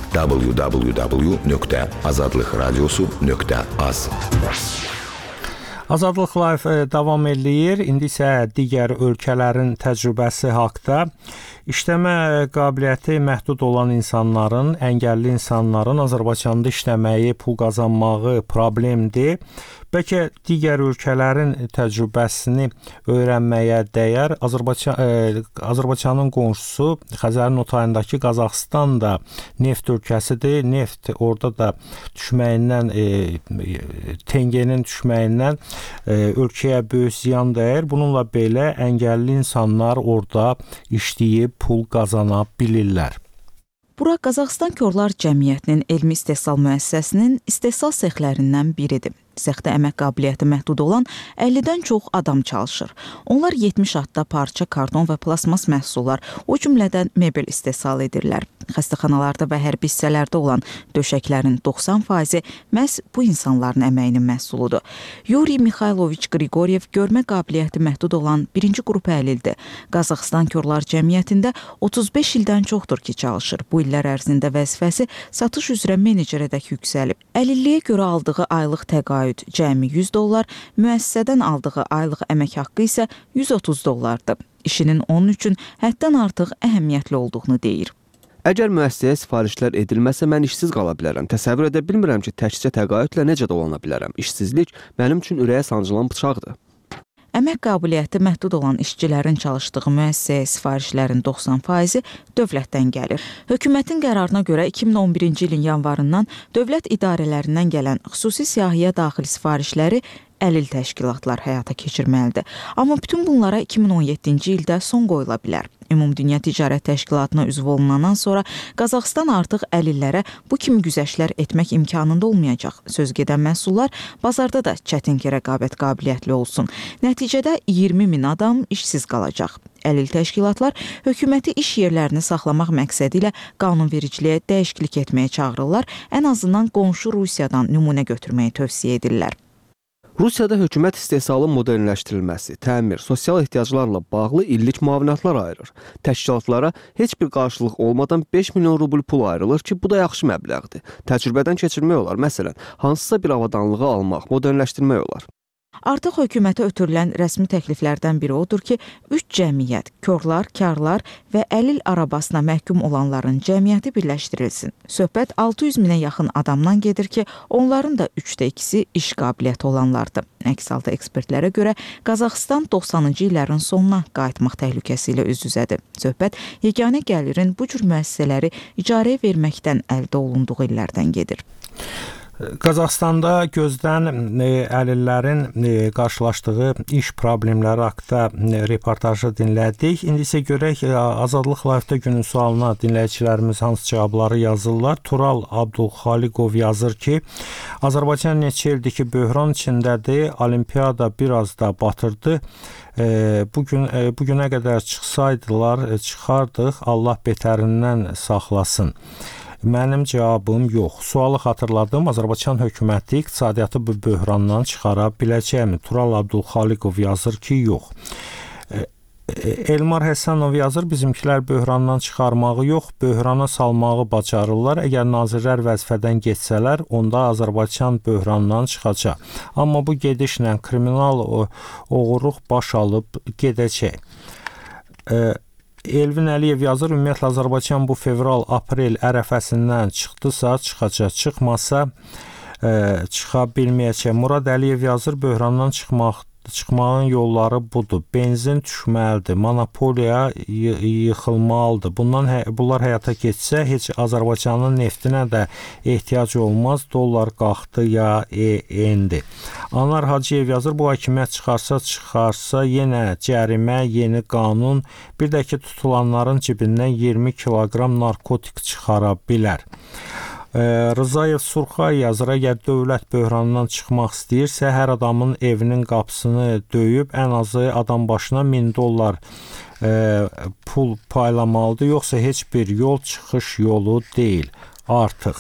www.azadlıqradiosu.az. Azadlıq Live davam eləyir. İndi isə digər ölkələrin təcrübəsi haqqında. İşləmə qabiliyyəti məhdud olan insanların, əngəlli insanların Azərbaycanda işləməyi, pul qazanmağı problemdir. Bəlkə digər ölkələrin təcrübəsini öyrənməyə dəyər. Azərbaycanın qonşusu Xəzərin o tayındakı Qazaxıstan da neft ölkəsidir. Neft orada da düşməyindən, tengenin düşməyindən ölkəyə böyük ziyan dəyir. Bununla belə əngəlli insanlar orada işləyib pul qazana bilirlər. Bura Qazaxıstan Körlər Cəmiyyətinin elmi istehsal müəssisəsinin istehsal sexlərindən biridir. Sexdə əmək qabiliyyəti məhdud olan 50-dən çox adam çalışır. Onlar 70 adda parça, karton və plasmas məhsullar, o cümlədən mebel istehsal edirlər. Xəstəxanalarda və hərbi hissələrdə olan döşəklərin 90% məhz bu insanların əməyinin məhsuludur. Yuri Mixayloviç Qriqoryev görmə qabiliyyəti məhdud olan birinci qrup əlildir. Qazaxıstan Körlər Cəmiyyətində 35 ildən çoxdur ki, çalışır. Bu illər ərzində vəzifəsi satış üzrə menecerədək yüksəlib. Əlilliyə görə aldığı aylıq təqaüd cəmi $100, müəssisədən aldığı aylıq əmək haqqı isə $130. İşinin onun üçün həddən artıq əhəmiyyətli olduğunu deyir. Əgər müəssisəyə sifarişlər edilməsə, mən işsiz qala bilərəm. Təsəvvür edə bilmirəm ki, təkcə təqaüdlə necə dolana bilərəm. İşsizlik mənim üçün ürəyə sancılan bıçaqdır. Əmək qabiliyyəti məhdud olan işçilərin çalışdığı müəssisəyə sifarişlərin 90% dövlətdən gəlir. Hökumətin qərarına görə 2011-ci ilin yanvarından dövlət idarələrindən gələn xüsusi siyahıya daxil sifarişləri əlil təşkilatlar həyata keçirməlidir. Amma bütün bunlara 2017-ci ildə son qoyula bilər. Ümumdünya Ticarət Təşkilatına üzv olunandan sonra Qazaxıstan artıq əlillərə bu kimi güzəştlər etmək imkanında olmayacaq. Sözgedən məhsullar bazarda da çətin ki, rəqabət qabiliyyətli olsun. Nəticədə 20.000 adam işsiz qalacaq. Əlil təşkilatlar hökuməti iş yerlərini saxlamaq məqsədi ilə qanunvericiliyə dəyişiklik etməyə çağırırlar, ən azından qonşu Rusiyadan nümunə götürməyi tövsiyə edirlər. Rusiyada hökumət istehsalın modernləşdirilməsi, təmir, sosial ehtiyaclarla bağlı illik müavinətlər ayırır. Təşkilatlara heç bir qarşılıq olmadan 5 milyon rubl pul ayrılır ki, bu da yaxşı məbləğdir. Təcrübədən keçirmək olar. Məsələn, hansısa bir avadanlığı almaq, modernləşdirmək olar. Artıq hökumətə ötürülən rəsmi təkliflərdən biri odur ki, 3 cəmiyyət, körlar, karlar və əlil arabasına məhkum olanların cəmiyyəti birləşdirilsin. Söhbət 600 minə yaxın adamdan gedir ki, onların da 3/2-si iş qabiliyyəti olanlardır. Əks halda ekspertlərə görə Qazaxıstan 90-cı illərin sonuna qayıtmaq təhlükəsi ilə üz-üzədir. Söhbət yeganə gəlirin bu cür müəssisələri icarəyə verməkdən əldə olunduğu illərdən gedir. Qazaxstanda gözdən əlillərin qarşılaşdığı iş problemləri haqqında reportajı dinlədik. İndi isə görək Azadlıq Live-da günün sualına dinləyicilərimiz hansı cavabları yazırlar. Tural Abdulxaliqov yazır ki, Azərbaycan neçə ildir ki, böhran içindədir, olimpiyada biraz da batırdı. Bugünə qədər çıxsaydılar, çıxardıq, Allah betərindən saxlasın. Mənim cavabım yox. Sualı xatırladım. Azərbaycan hökuməti iqtisadiyyatı bu böhrandan çıxara biləcəkmi? Tural Abdulxaliqov yazır ki, yox. Elmar Həsənov yazır, bizimkilər böhrandan çıxarmağı yox, böhrana salmağı bacarırlar. Əgər nazirlər vəzifədən geçsələr, onda Azərbaycan böhrandan çıxacaq. Amma bu gedişlə kriminal oğurluq baş alıb gedəcək. Elvin Əliyev yazır, ümumiyyətlə Azərbaycan bu fevral-aprel ərəfəsindən çıxdısa, çıxacaq, çıxmasa çıxa bilməyəcək. Murad Əliyev yazır, böhrandan çıxmağın yolları budur. Benzin düşməlidir, monopoliya yıxılmalıdır. Bunlar həyata keçsə, heç Azərbaycanın neftinə də ehtiyac olmaz. Dollar qalxdı ya endi. Anar Hacıyev yazır, bu hakimiyyət çıxarsa yenə cərimə, yeni qanun, bir də ki, tutulanların cibindən 20 kiloqram narkotik çıxara bilər. Rızayev Surxay yazır, əgər dövlət böhranından çıxmaq istəyirsə, hər adamın evinin qapısını döyüb, ən azı adam başına $1000 pul paylamalıdır, yoxsa heç bir yol çıxış yolu deyil artıq.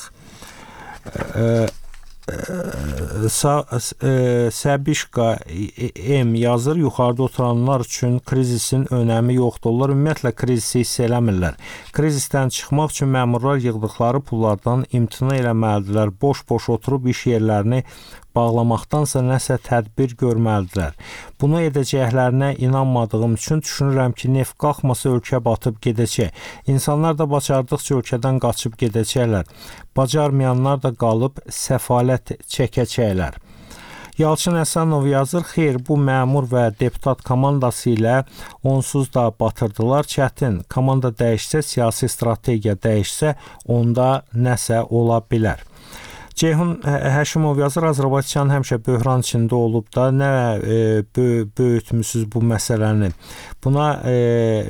Səbişqa M yazır, yuxarıda oturanlar üçün krizisin önəmi yoxdur. Onlar ümumiyyətlə krizisi hiss eləmirlər. Krizisdən çıxmaq üçün məmurlar yığdıqları pullardan imtina eləməlidirlər. Boş-boş oturub iş yerlərini bağlamaqdansa nəsə tədbir görməlidirlər. Bunu edəcəklərinə inanmadığım üçün düşünürəm ki, neft qalxmasa ölkə batıb gedəcək. İnsanlar da bacardıqca ölkədən qaçıb gedəcəklər. Bacarmayanlar da qalıb səfalət çəkəcəklər. Yalçın Həsənov yazır, xeyr, bu məmur və deputat komandası ilə onsuz da batırdılar. Çətin, komanda dəyişsə, siyasi strategiya dəyişsə, onda nəsə ola bilər. Ceyhun Həşimov yazır, Azərbaycan həmişə böhran içində olub da, nə böyütmüsüz bu məsələni. Buna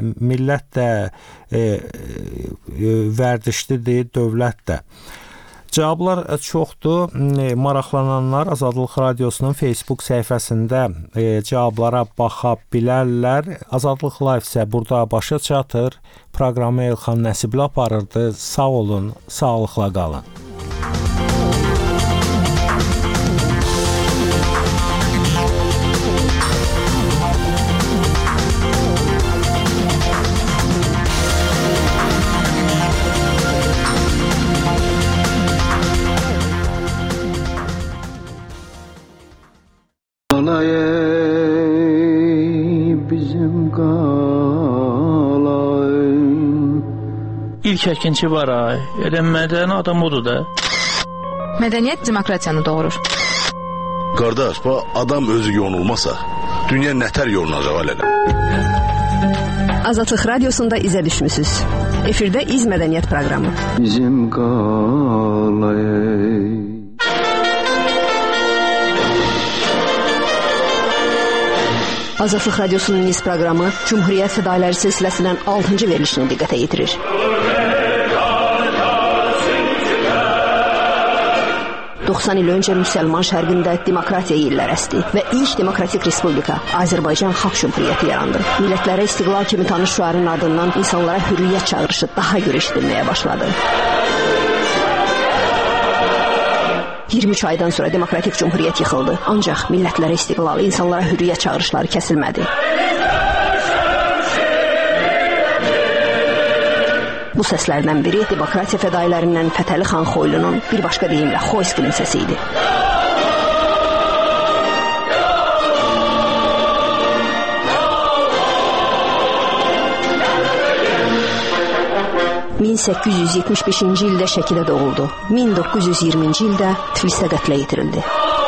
millət də vərdişlidir, dövlət də. Cavablar çoxdur. Maraqlananlar Azadlıq Radiosunun Facebook səhifəsində cavablara baxa bilərlər. Azadlıq Live isə burada başa çatır. Proqramı Elxan Nəsibli aparırdı. Sağ olun, sağlıqla qalın. İlk əkinçi var ay. Elə mədəni adam odur da. Mədəniyyət demokratiyanı doğurur. Qardaş, bu adam özü yonulmasa, dünya nətər yolunacaq elə. Azadlıq Radiosunda izə düşmüsüz. Efirdə İz Mədəniyyət proqramı. Bizim qalayı. Azadlıq Radiosunun İz proqramı Cümhuriyyət Fədailləri silsiləsindən 6-cı verilişini diqqətə yetirir. ...90 il öncə müsəlman şərqində demokratiya illər əsdi və ilk demokratik respublika Azərbaycan Xalq Cümhuriyyəti yarandı. Millətlərə istiqlal kimi tanış şüarın ardından insanlara hürriyyət çağırışı daha görə eşidilməyə başladı. 23 aydan sonra demokratik cümhuriyyət yıxıldı. Ancaq millətlərə istiqlal, insanlara hürriyyət çağırışları kəsilmədi. Bu səslərdən biri demokratiya fədailərindən Fətəli xan Xoylunun, bir başqa deyimlə Xoyskinin səsi idi. ...1875-ci ildə Şəkidə doğuldu. 1920-ci ildə Tiflisdə qətlə yetirildi.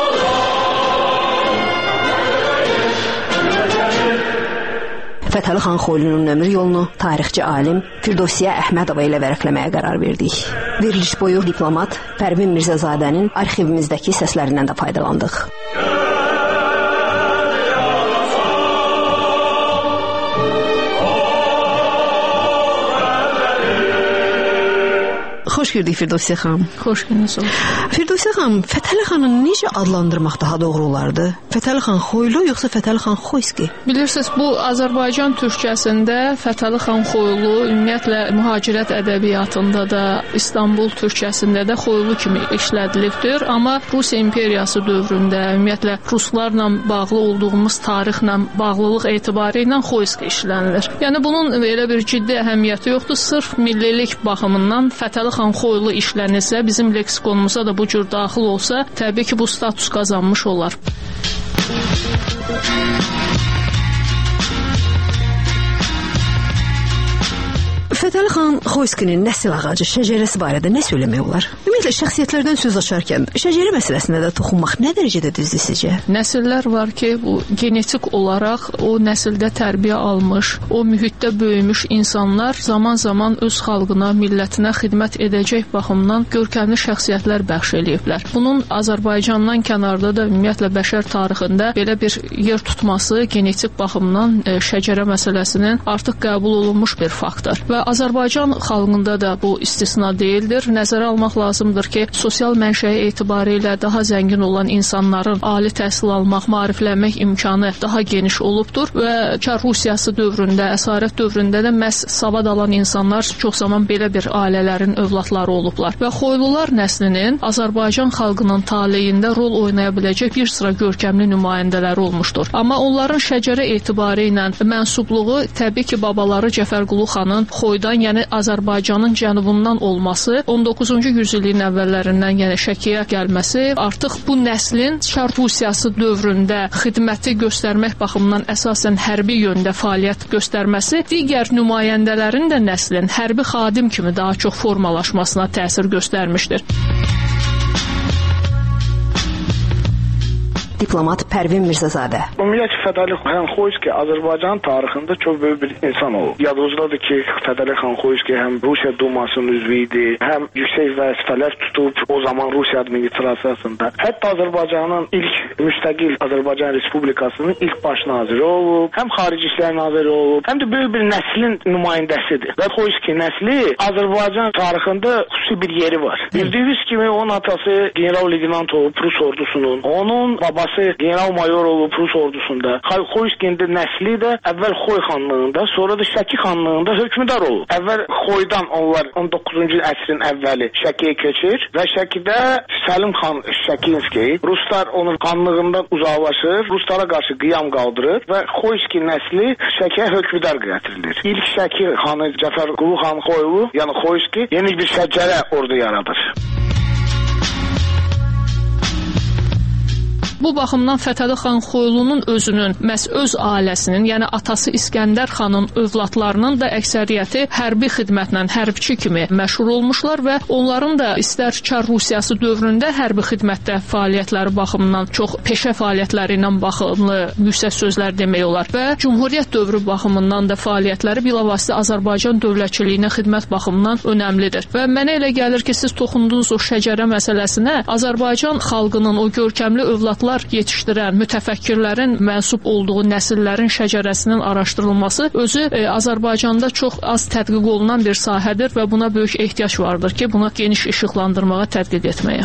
Fətəli xan Xoylunun ömür yolunu tarixçi alim Firdovsiyə Əhmədova ilə vərəqləməyə qərar verdik. Veriliş boyu diplomat Pərvin Mirzəzadənin arxivimizdəki səslərindən də faydalandıq. Xoş gördük Firdovsiyə xanım. Xoş gördünüz. Firdovsiyə xanım, Fətəli xanı necə adlandırmaq daha doğru olardı? Fətəli xan Xoylu yoxsa Fətəli xan Xoyski? Bilirsiniz, bu Azərbaycan türkçəsində Fətəli xan Xoylu ümumiyyətlə mühacirət ədəbiyyatında da, İstanbul türkçəsində də Xoylu kimi işlədilibdir. Amma Rusiya imperiyası dövründə ümumiyyətlə ruslarla bağlı olduğumuz tarixlə bağlılıq etibarı ilə Xoyski işlənilir. Yəni bunun elə bir ciddi əhəmiyyəti yoxdur. Sırf millilik baxımından Fətəli xan Xoylu işlənilsə, bizim leksikonumuza da bu cür daxil olsa, təbii ki, bu status qazanmış olar. Fətəli xan Xoyskinin nəsil ağacı, şəcərəsi barədə nə söyləmək olar? Ümumiyyətlə, şəxsiyyətlərdən söz açarkən şəcərə məsələsinə də toxunmaq nə dərəcədə düzdür sizcə? Nəsillər var ki, bu genetik olaraq o nəsildə tərbiyə almış, o mühitdə böyümüş insanlar zaman-zaman öz xalqına, millətinə xidmət edəcək baxımdan görkəmli şəxsiyyətlər bəxş eləyiblər. Bunun Azərbaycandan kənarda da ümumiyyətlə bəşər tarixində belə bir yer tutması genetik baxımdan şəcərə məsələsinin artıq qəbul olunmuş bir faktor. Və Azərbaycan xalqında da bu istisna deyildir. Nəzərə almaq lazımdır ki, sosial mənşəyi etibarilə daha zəngin olan insanların ali təhsil almaq, maariflənmək imkanı daha geniş olubdur və Çar Rusiyası dövründə, əsarət dövründə də məhz savad alan insanlar çox zaman belə bir ailələrin övladları olublar. Və Xoylular nəslinin Azərbaycan xalqının taleyində rol oynaya biləcək bir sıra görkəmli nümayəndələri olmuşdur. Amma onların şəcərə etibarı ilə mənsubluğu təbii ki, babaları Cəfərqulu xanın Xoydan, yəni Azərbaycanın cənubundan olması, 19-cu yüzilliyin əvvəllərindən, yəni Şəkiyə gəlməsi, artıq bu nəslin Çar Rusiyası dövründə xidməti göstərmək baxımından əsasən hərbi yöndə fəaliyyət göstərməsi, digər nümayəndələrin də nəslin hərbi xadim kimi daha çox formalaşmasına təsir göstərmişdir. diplomat Pərvin Mirzəzadə. Ümumiyyətlə Fədəli xan Xoyski Azərbaycan tarixində çox böyük bir insan olub. Yadınızdadır ki, Fədəli xan Xoyski həm Rusiya Dumasının üzvü idi, həm yüksək vəzifələr tutub o zaman Rusiya administrasiyasında. Hətta Azərbaycanın ilk müstəqil Azərbaycan Respublikasının ilk baş naziri olub, həm xarici işlər naziri olub, həm də böyük bir nəslin nümayəndəsidir. Və Xoyski nəsli Azərbaycan tarixində xüsusi bir yeri var. Bildiyiniz kimi onun atası general-leytenant olub Rus ordusunun, onun babası general-mayor olub Rus ordusunda. Xoyskinin nəsli də əvvəl Xoy xanlığında, sonra da Şəki xanlığında hökmdar olub. Əvvəl Xoydan onlar 19-cu əsrin əvvəli Şəkiyə keçir və Şəkidə Səlim xan Şəkinski, Ruslar onun xanlığından uzaqlaşır, Ruslara qarşı qiyam qaldırır və Xoyski nəsli Şəkiyə hökmdar gətirilir. İlk Şəki xanı Cəfər Qulu xan Xoylu, yəni Xoyski yeni bir şəcərə orada yaradır. Bu baxımdan Fətəli xan Xoylunun özünün, məhz öz ailəsinin, yəni atası İskəndər xanın övladlarının da əksəriyyəti hərbi xidmətlə, hərbçi kimi məşhur olmuşlar və onların da istər Çar Rusiyası dövründə hərbi xidmətdə fəaliyyətləri baxımından çox peşə fəaliyyətləri ilə bağlı yüksək sözlər demək olar və Cümhuriyyət dövrü baxımından da fəaliyyətləri bilavasitə Azərbaycan dövlətçiliyinə xidmət baxımından önəmlidir. Və mənə elə gəlir ki, siz toxundunuz o şəcərə məsələsinə, Azərbaycan xalqının o görkəmli övladları yetişdirən mütəfəkkirlərin mənsub olduğu nəsillərin şəcərəsinin araşdırılması özü Azərbaycanda çox az tədqiq olunan bir sahədir və buna böyük ehtiyac vardır ki, buna geniş işıqlandırmağa, tədqiq etməyə.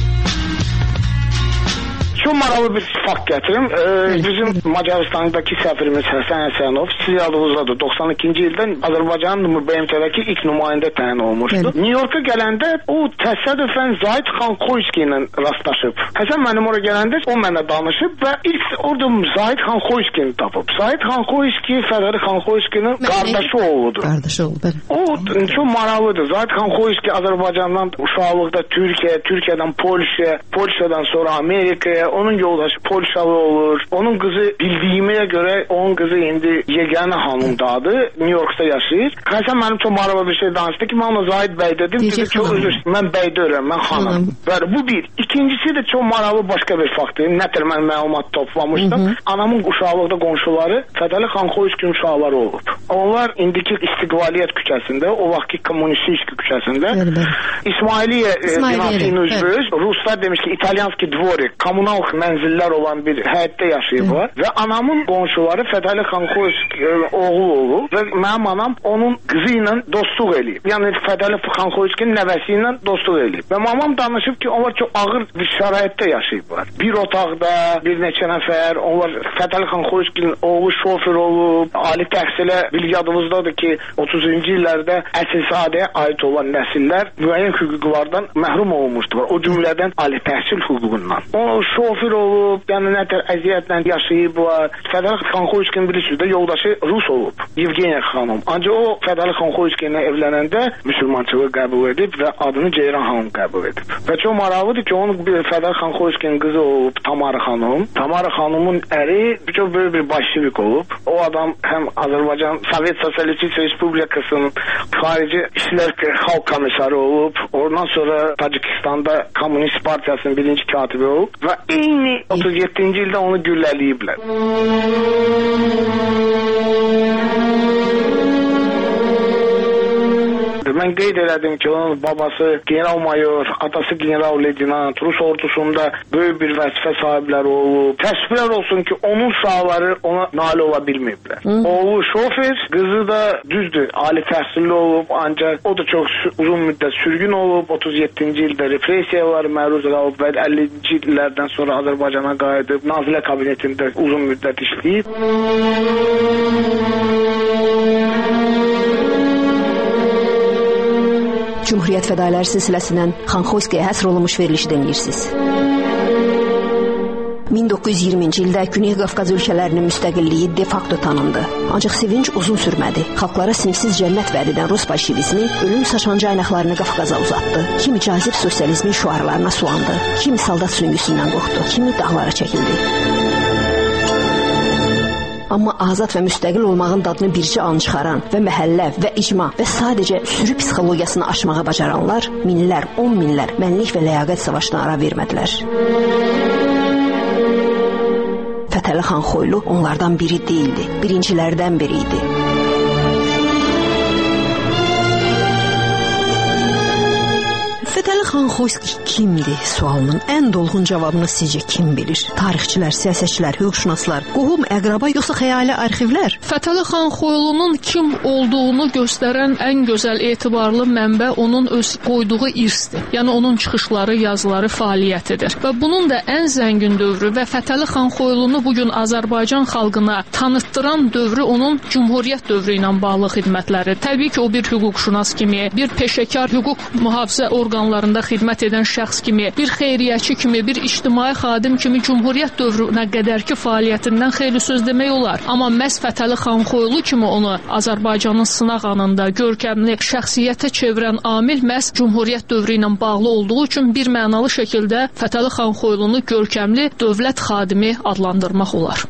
Çox maraqlı bir fakt gətirim. Bizim Macaristandakı səfirimiz Həsən Həsənov, siz yadınızdadır, 92-ci ildən Azərbaycanın BMT-dəki ilk nümayəndə təyin olmuşdu. New Yorka gələndə o təsadüfən Zahid xan Xoyski ilə rastlaşıb. Həsən mənim oraya gələndə o mənə danışıb və ilk orada Zahid xan Xoyskini tapıb. Zahid xan Xoyski Fədəli xan Xoyskinin qardaşı oğludur. Qardaşı oğlu, bəli. O çox maraqlıdır. Zahid xan Xoyski Azərbaycandan uşaqlıqda Türkiyə, Türkiyədən Polşaya, Polşadan sonra Amerikaya, onun yoldaşı Polşalı olur. Onun qızı bildiyimə görə onun qızı indi yeganə hanımdadır. New Yorkda yaşayır. Həsən mənim çox maraqlı bir şey danışdı ki, mən Zahid bəy dedim. Dedi çox üzr. Mən bəy deyirəm, mən xanım. Bəli, bu bir. İkincisi də çox maraqlı başqa bir faktdır. Nətər mən məlumat toplamışdım. Anamın uşaqlıqda qonşuları Fədəli xan Xoyski uşaqları olub. Onlar indiki İstiqlaliyyət küçəsində, o vaxtki Kommunistik küçəsində İsmailiyyə binasının üzvü, Ruslar demiş ki, İtalyanski dvorik, kommunal mənzillər olan bir həyətdə yaşayıblar və anamın qonşuları Fədəli xan Xoyski oğlu olub və mənim anam onun qızı ilə dostluq eləyib. Yəni Fədəli xan Xoyskinin nəvəsi ilə dostluq eləyib. Və mamam danışıb ki, onlar çox ağır bir şəraitdə yaşayıblar. Bir otaqda bir neçə nəfər, onlar Fədəli xan Xoyskinin oğlu şofer olub, ali təhsilə bil yadınızdadır ki, 30-cu illərdə əsilsadəyə aid olan nəsillər müəyyən hüquqlardan məhrum olmuşdular. O cümlədən ali təhsil hüququndan. O şofer olub, yəni nətər əziyyətlə yaşayıblar. Fədəli xan Xoyskinin bilirsiniz də yoldaşı Rus olub, Yevgeniya xanım. Ancaq o Fədəli xan Xoyski ilə evlənəndə müsəlmançılığı qəbul edib və adını Ceyran xanım qəbul edib. Və çox maraqlıdır ki, onun bir Fədəli xan Xoyskinin qızı olub Tamara xanım. Tamara xanımın əri çox böyük bir bolşevik olub. O adam həm Azərbaycan Sovet Sosialist Respublikasının xarici işlər xalq komissarı olub. Ondan sonra Tacikistanda Komünist Partiyasının birinci katibi olub və eyni 37-ci ildə onu gülləliyiblər. Mən qeyd elədim ki, onun babası general-mayor, atası general-leytenant, Rus ordusunda böyük bir vəzifə sahibləri olub. Təəssüflər olsun ki, onun uşaqları ona nail ola bilməyiblər. Oğlu şofer, qızı da düzdür, ali təhsilli olub, ancaq o da çox uzun müddət sürgün olub. 37-ci ildə repressiyalara məruz qalıb və 50-ci illərdən sonra Azərbaycana qayıdıb, Nazirlər Kabinetində uzun müddət işləyib. Cümhuriyyət fədailər silsiləsindən Xan Xoyskiyə həsr olunmuş verilişi dinləyirsiniz. 1920-ci ildə Güney Qafqaz ölkələrinin müstəqilliyi de facto tanındı. Ancaq sevinç uzun sürmədi. Xalqlara sinifsiz cənnət vəd edən Rus bolşevizmi ölüm saçan caynaqlarını Qafqaza uzatdı. Kimi cazib sosializmin şüarlarına sulandı. Kimi soldat süngüsündən qorxdu. Kimi dağlara çəkildi. Amma azad və müstəqil olmağın dadını bircə an çıxaran və məhəllə və icma və sadəcə sürü psixologiyasını aşmağa bacaranlar minlər, 10 minlər mənlik və ləyaqət savaşına ara vermədilər. Fətəli xan Xoylu onlardan biri değildi. Birincilərdən biri idi. Fətəli xan Xoyski kimdir sualının ən dolğun cavabını sizcə kim bilir? Tarixçilər, siyasətçilər, hüquqşünaslar, qohum, əqraba yoxsa xəyali arxivlər? Fətəli xan Xoylunun kim olduğunu göstərən ən gözəl etibarlı mənbə onun öz qoyduğu irsdir. Yəni onun çıxışları, yazıları, fəaliyyətidir. Və bunun da ən zəngin dövrü və Fətəli xan Xoylunu bugün Azərbaycan xalqına tanıtdıran dövrü onun Cümhuriyyət dövrü ilə bağlı xidmətləri. Təbii ki, o bir hüquqşünas kimi, bir peşəkar hüquq mühafizə orqanlarında xidmət edən şəxs kimi, bir xeyriyyəçi kimi, bir ictimai xadim kimi Cümhuriyyət dövrünə qədərki fəaliyyətindən xeyli söz demək olar. Amma məhz Fətəli xan Xoylu kimi onu Azərbaycanın sınaq anında görkəmli şəxsiyyətə çevirən amil məhz Cümhuriyyət dövrü ilə bağlı olduğu üçün bir mənalı şəkildə Fətəli xan Xoylunu görkəmli dövlət xadimi adlandırmaq olar.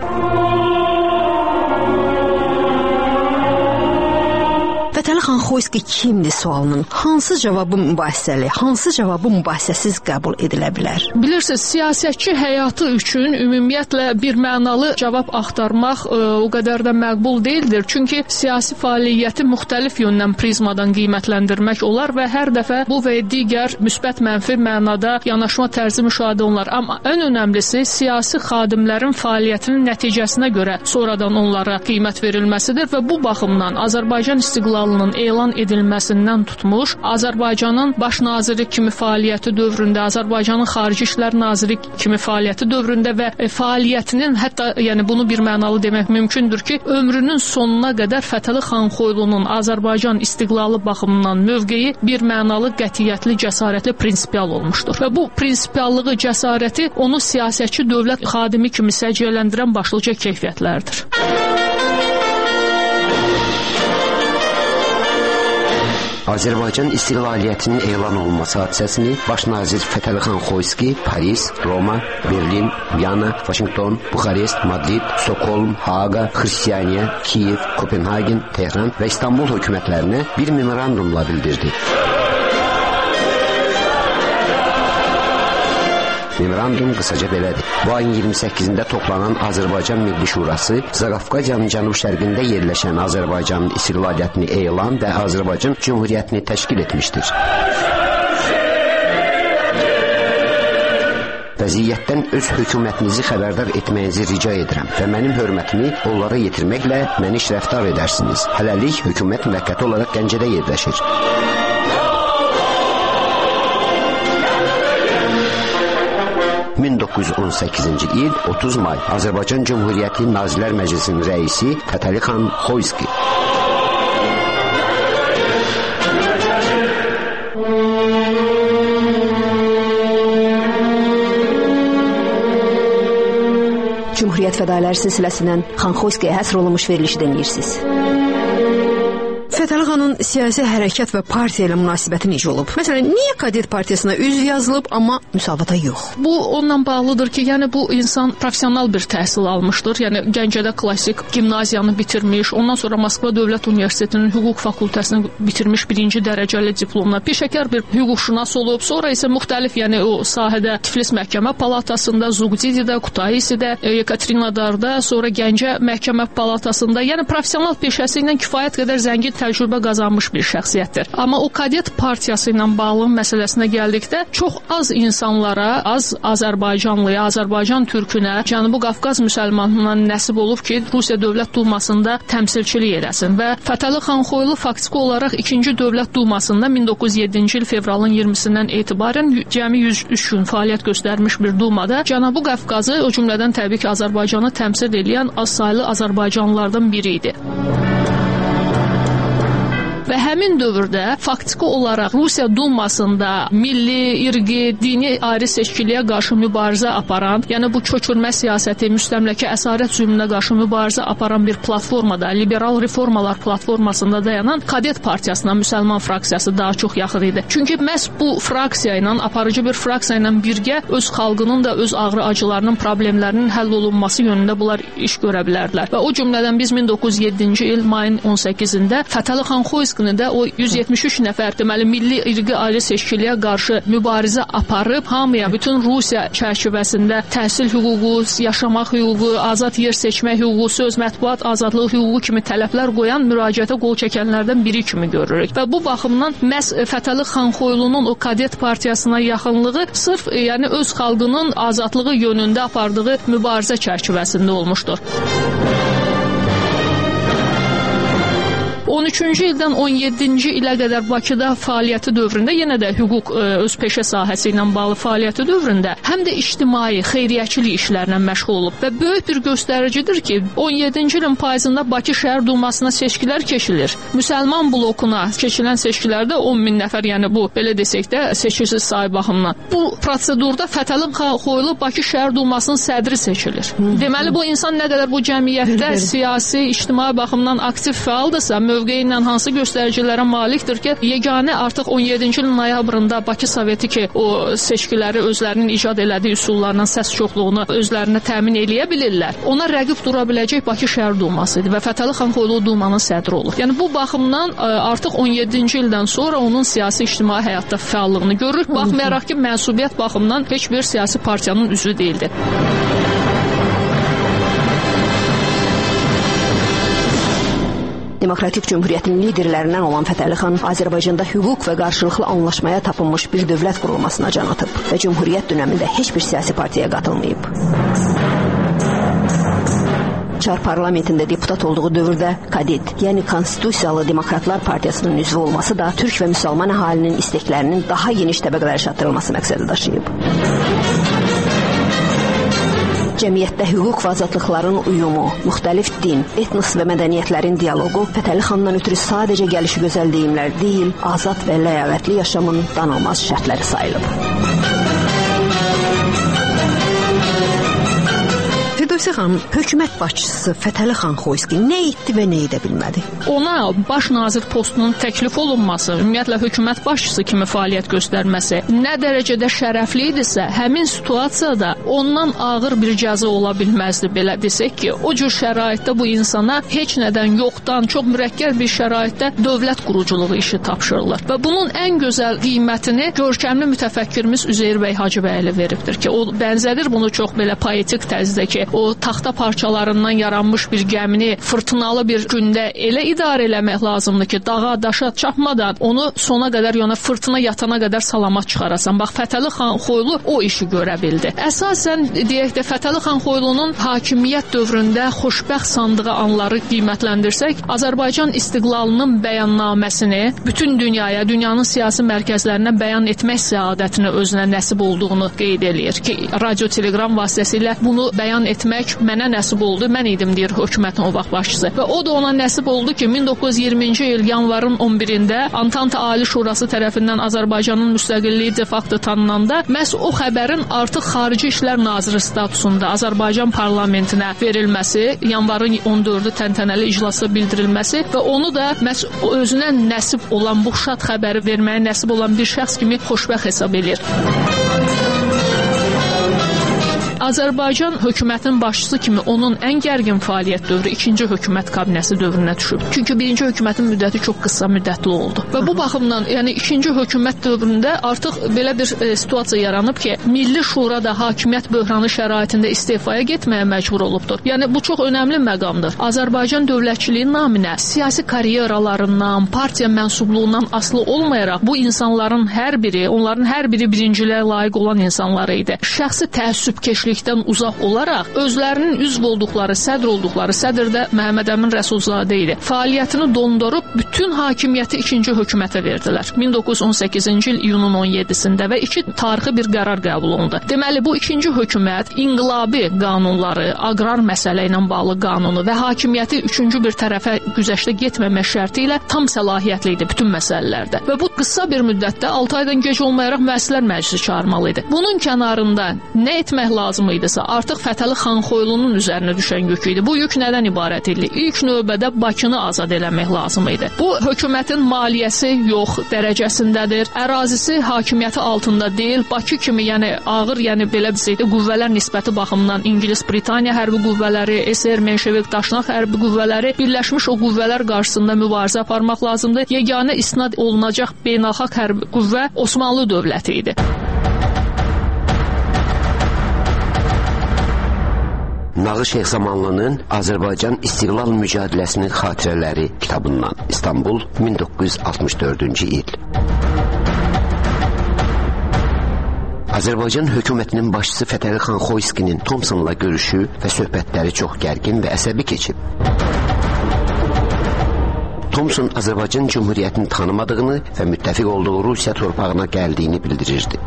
Fətəli xan Xoyski kimdir sualının hansı cavabı mübahisəli, hansı cavabı mübahisəsiz qəbul edilə bilər? Bilirsiniz, siyasətçi həyatı üçün ümumiyyətlə bir mənalı cavab axtarmaq o qədər də məqbul deyildir. Çünki siyasi fəaliyyəti müxtəlif yöndən prizmadan qiymətləndirmək olar və hər dəfə bu və digər müsbət mənfi mənada yanaşma tərzi müşahidə olunur. Amma ən önəmlisi siyasi xadimlərin fəaliyyətinin nəticəsinə görə sonradan onlara qiymət verilməsidir və bu baxımdan Azərbaycan istiqlalının elan edilməsindən tutmuş, Azərbaycanın baş naziri kimi fəaliyyəti dövründə, Azərbaycanın xarici işlər naziri kimi fəaliyyəti dövründə və fəaliyyətinin hətta yəni bunu bir mənalı demək mümkündür ki, ömrünün sonuna qədər Fətəli xan Xoylunun Azərbaycan istiqlalı baxımından mövqeyi bir mənalı, qətiyyətli, cəsarətli, prinsipial olmuşdur. Və bu prinsipiallığı, cəsarəti onu siyasətçi dövlət xadimi kimi səciyyələndirən başlıca keyfiyyətlərdir. Azərbaycan istiqlaliyyətinin elan olunması hadisəsini baş nazir Fətəli xan Xoyski Paris, Roma, Berlin, Viyana, Vaşinqton, Buxarest, Madrid, Stokholm, Haaga, Xristianiya, Kiyev, Kopenhagen, Tehran və İstanbul hökumətlərinə bir memorandumla bildirdi. Memorandum qısaca belədir. Bu ayın 28-də toplanan Azərbaycan Milli Şurası Zaqafqaziyanın cənub-şərqində yerləşən Azərbaycanın istiqlaliyyətini elan və Azərbaycan Cümhuriyyətini təşkil etmişdir. Vəziyyətdən öz hökumətinizi xəbərdar etməyinizi rica edirəm və mənim hörmətimi onlara yetirməklə məni şərəfdar edərsiniz. Hələlik hökumət müvəqqəti olaraq Gəncədə yerləşir. 1918-ci il 30 may Azərbaycan Cümhuriyyəti Nazirlər Məclisinin rəisi Fətəli xan Xoyski. Cümhuriyyət fədailər silsiləsindən xan Xoyskiyə həsr olunmuş verilişi dinləyirsiniz. Fətəli xanın siyasi hərəkat və partiya ilə münasibəti necə olub? Məsələn, niyə Kadet partiyasına üzv yazılıb, amma müsabaqada yox? Bu onunla bağlıdır ki, yəni bu insan professional bir təhsil almışdır. Yəni Gəncədə klassik gimnaziyanı bitirmiş, ondan sonra Moskva Dövlət Universitetinin hüquq fakültəsini bitirmiş birinci dərəcəli diplomla peşəkar bir hüquqşünas olub. Sonra isə müxtəlif, yəni o sahədə Tiflis Məhkəmə Palatasında, Zuqdididə, Kutaisidə, Yekaterinodarda, sonra Gəncə Məhkəmə Palatasında, yəni professional peşəsi ilə kifayət qədər zəngin təcrübə qazanmış bir şəxsiyyətdir. Amma o Kadet partiyası ilə bağlı məsələsinə gəldikdə çox az insanlara, az Azərbaycanlıya, Azərbaycan türkünə, Cənubi Qafqaz müsəlmanından nəsib olub ki, Rusiya Dövlət Dumasında təmsilçilik edəsin və Fətəli xan Xoylu faktiki olaraq 2-ci Dövlət Dumasında 1907-ci il fevralın 20-sindən etibarən cəmi 103 gün fəaliyyət göstərmiş bir dumada Cənubi Qafqazı, o cümlədən təbii ki, Azərbaycanı təmsil edən az saylı Azərbaycanlılardan biri idi. Və həmin dövrdə faktiki olaraq Rusiya Dumasında milli, irqi, dini ayrı seçkiliyə qarşı mübarizə aparan, yəni bu köçürmə siyasəti, müstəmləkə əsarət zülmünə qarşı mübarizə aparan bir platformada, liberal reformalar platformasında dayanan Kadet partiyasına müsəlman fraksiyası daha çox yaxın idi. Çünki məhz bu fraksiya ilə, aparıcı bir fraksiya ilə birgə öz xalqının da öz ağrı acılarının, problemlərinin həll olunması yönündə bunlar iş görə bilərdilər. Və o cümlədən biz 1907-ci il mayın 18-də Fətəli xan Xoyskini də dövründə o 173 nəfər deməli milli irqi ayrı seçkiliyə qarşı mübarizə aparıb hamıya bütün Rusiya çərçivəsində təhsil hüququ, yaşamaq hüququ, azad yer seçmək hüququ, söz mətbuat azadlığı hüququ kimi tələblər qoyan müraciətə qol çəkənlərdən biri kimi görürük. Və bu baxımdan məhz Fətəli Xanxoylunun o Kadet partiyasına yaxınlığı sırf yəni öz xalqının azadlığı yönündə apardığı mübarizə çərçivəsində olmuşdur. 13-cü ildən 17-ci ilə qədər Bakıda fəaliyyəti dövründə yenə də hüquq öz peşə sahəsi ilə bağlı fəaliyyəti dövründə həm də ictimai, xeyriyyəçilik işlərlə məşğul olub və böyük bir göstəricidir ki, 17-ci ilin payızında Bakı Şəhər Dumasına seçkilər keçilir. Müsəlman blokuna keçilən seçkilərdə 10.000 nəfər, yəni bu belə desək də seçici sayı baxımından. Bu prosedurda Fətəli Xanxoylu Bakı Şəhər Dumasının sədri seçilir. Deməli bu insan nə qədər bu cəmiyyətdə siyasi, ictimai baxımdan aktiv fəaldırsa, mövqeyi ilə hansı göstəricilərə malikdir ki, yeganə artıq 17-ci ilin noyabrında Bakı Soveti ki, o seçkiləri özlərinin icad elədiyi üsullarla səs çoxluğunu özlərinə təmin eləyə bilirlər. Ona rəqib dura biləcək Bakı Şəhər Duması idi və Fətəli Xanxoylu Dumanın sədri olur. Yəni bu baxımdan artıq 17-ci ildən sonra onun siyasi ictimai həyatda fəallığını görürük. Baxmayaraq ki, mənsubiyyət baxımından heç bir siyasi partiyanın üzvü deyildi. Demokratik Cümhuriyyətin liderlərindən olan Fətəli xan Azərbaycanda hüquq və qarşılıqlı anlaşmaya tapılmış bir dövlət qurulmasına can atıb və Cümhuriyyət dönəmində heç bir siyasi partiyaya qatılmayıb. Çar parlamentində deputat olduğu dövrdə Kadet, yəni Konstitusiyalı Demokratlar Partiyasının üzvü olması da türk və müsəlman əhalinin isteklərinin daha geniş təbəqələrə çatdırılması məqsədi daşıyıb. Cəmiyyətdə hüquq və azadlıqların uyumu, müxtəlif din, etnos və mədəniyyətlərin dialoqu Fətəli xandan ötürü sadəcə gəlişi gözəl deyimlər deyil, azad və ləyaqətli yaşamın danılmaz şərtləri sayılıb. Firdevsə xanım, hökumət başçısı Fətəli Xanxoyski nə etdi və nə edə bilmədi? Ona baş nazir postunun təklif olunması, ümumiyyətlə hökumət başçısı kimi fəaliyyət göstərməsi nə dərəcədə şərəfli idisə, həmin situasiyada ondan ağır bir cəza ola bilməzdi, belə desək ki, o cür şəraitdə bu insana heç nədən yoxdan, çox mürəkkəb bir şəraitdə dövlət quruculuğu işi tapşırılır. Və bunun ən gözəl qiymətini görkəmli mütəfəkkirimiz Üzeyir bəy Hacıbəyli veribdir ki, o bənzədir bunu çox belə poetik tərzdə ki, o taxta parçalarından yaranmış bir gəmini fırtınalı bir gündə elə idarə eləmək lazımdır ki, dağa, daşa çatmadan onu sona qədər, yəni fırtına yatana qədər salamat çıxarasan. Bax, Fətəli Xanxoylu o işi görə bildi. Əsasən, deyək də, Fətəli Xanxoylunun hakimiyyət dövründə xoşbəxt sandığı anları qiymətləndirsək, Azərbaycan istiqlalının bəyannaməsini bütün dünyaya, dünyanın siyasi mərkəzlərinə bəyan etmək səadətini özünə nəsib olduğunu qeyd eləyir ki, radio-telegram vasitəsilə bunu bəyan etmək mənə nəsib oldu. Mən idim, deyir hökumətin o vaxt başçısı. Və o da ona nəsib oldu ki, 1920-ci il yanvarın 11-də Antanta Ali Şurası tərəfindən Azərbaycanın müstəqilliyi de facto tanınanda məhz o xəbərin artıq Xarici İşlər Naziri statusunda Azərbaycan parlamentinə verilməsi, yanvarın 14-ü təntənəli iclasda bildirilməsi və onu da məhz özünə nəsib olan bu şad xəbəri verməyə nəsib olan bir şəxs kimi xoşbəxt hesab edir. Azərbaycan hökumətinin başçısı kimi onun ən gərgin fəaliyyət dövrü 2-ci hökumət kabinəsi dövrünə düşüb. Çünki 1-ci hökumətin müddəti çox qısa müddətli oldu. Və bu baxımdan, yəni 2-ci hökumət dövründə artıq belə bir situasiya yaranıb ki, Milli Şura da hakimiyyət böhranı şəraitində istefaya getməyə məcbur olubdur. Yəni bu çox önəmli məqamdır. Azərbaycan dövlətçiliyi naminə siyasi karyeralarından, partiya mənsubluğundan asılı olmayaraq bu insanların hər biri, onların hər biri birinciliyə layiq olan insanlar idi. Şəxsi təəssübkeşlikdən uzaq olaraq özlərinin üzv olduqları, sədr də Məhəmməd Əmin Rəsulzadə idi. Fəaliyyətini dondurub bütün hakimiyyəti 2-ci hökumətə verdilər. 1918-ci il iyunun 17-sində və 2 tarixi bir qərar qəbul olundu. Deməli, bu 2-ci hökumət inqilabi qanunları, aqrar məsələ ilə bağlı qanunu və hakimiyyəti 3-cü bir tərəfə güzəştə getməmək şərti ilə tam səlahiyyətli idi bütün məsələlərdə. Və bu qısa bir müddətdə 6 aydan gec olmayaraq Müəssislər Məclisi çağırmalı idi. Bunun kənarında nə etmək lazım lazım idisə, artıq Fətəli Xanxoylunun üzərinə düşən yük idi. Bu yük nədən ibarət idi? İlk növbədə Bakını azad eləmək lazım idi. Bu hökumətin maliyyəsi yox dərəcəsindədir. Ərazisi hakimiyyəti altında deyil. Bakı kimi, yəni ağır, yəni belə bizə qüvvələr nisbəti baxımından İngilis, Britaniya hərbi qüvvələri, SR, Menşevik, Daşnaq hərbi qüvvələri, birləşmiş o qüvvələr qarşısında mübarizə aparmaq lazımdır. Yeganə isnad olunacaq beynəlxalq hərbi qüvvə Osmanlı dövləti idi. Nağı Şeyx Zamanlının Azərbaycan İstiqlal Mücadiləsinin Xatirələri kitabından, İstanbul, 1964-cü il. Azərbaycan hökumətinin başçısı Fətəli Xanxoyskinin Thomsonla görüşü və söhbətləri çox gərgin və əsəbi keçib. Thomson Azərbaycan Cümhuriyyətini tanımadığını və müttəfiq olduğu Rusiya torpağına gəldiyini bildirirdi.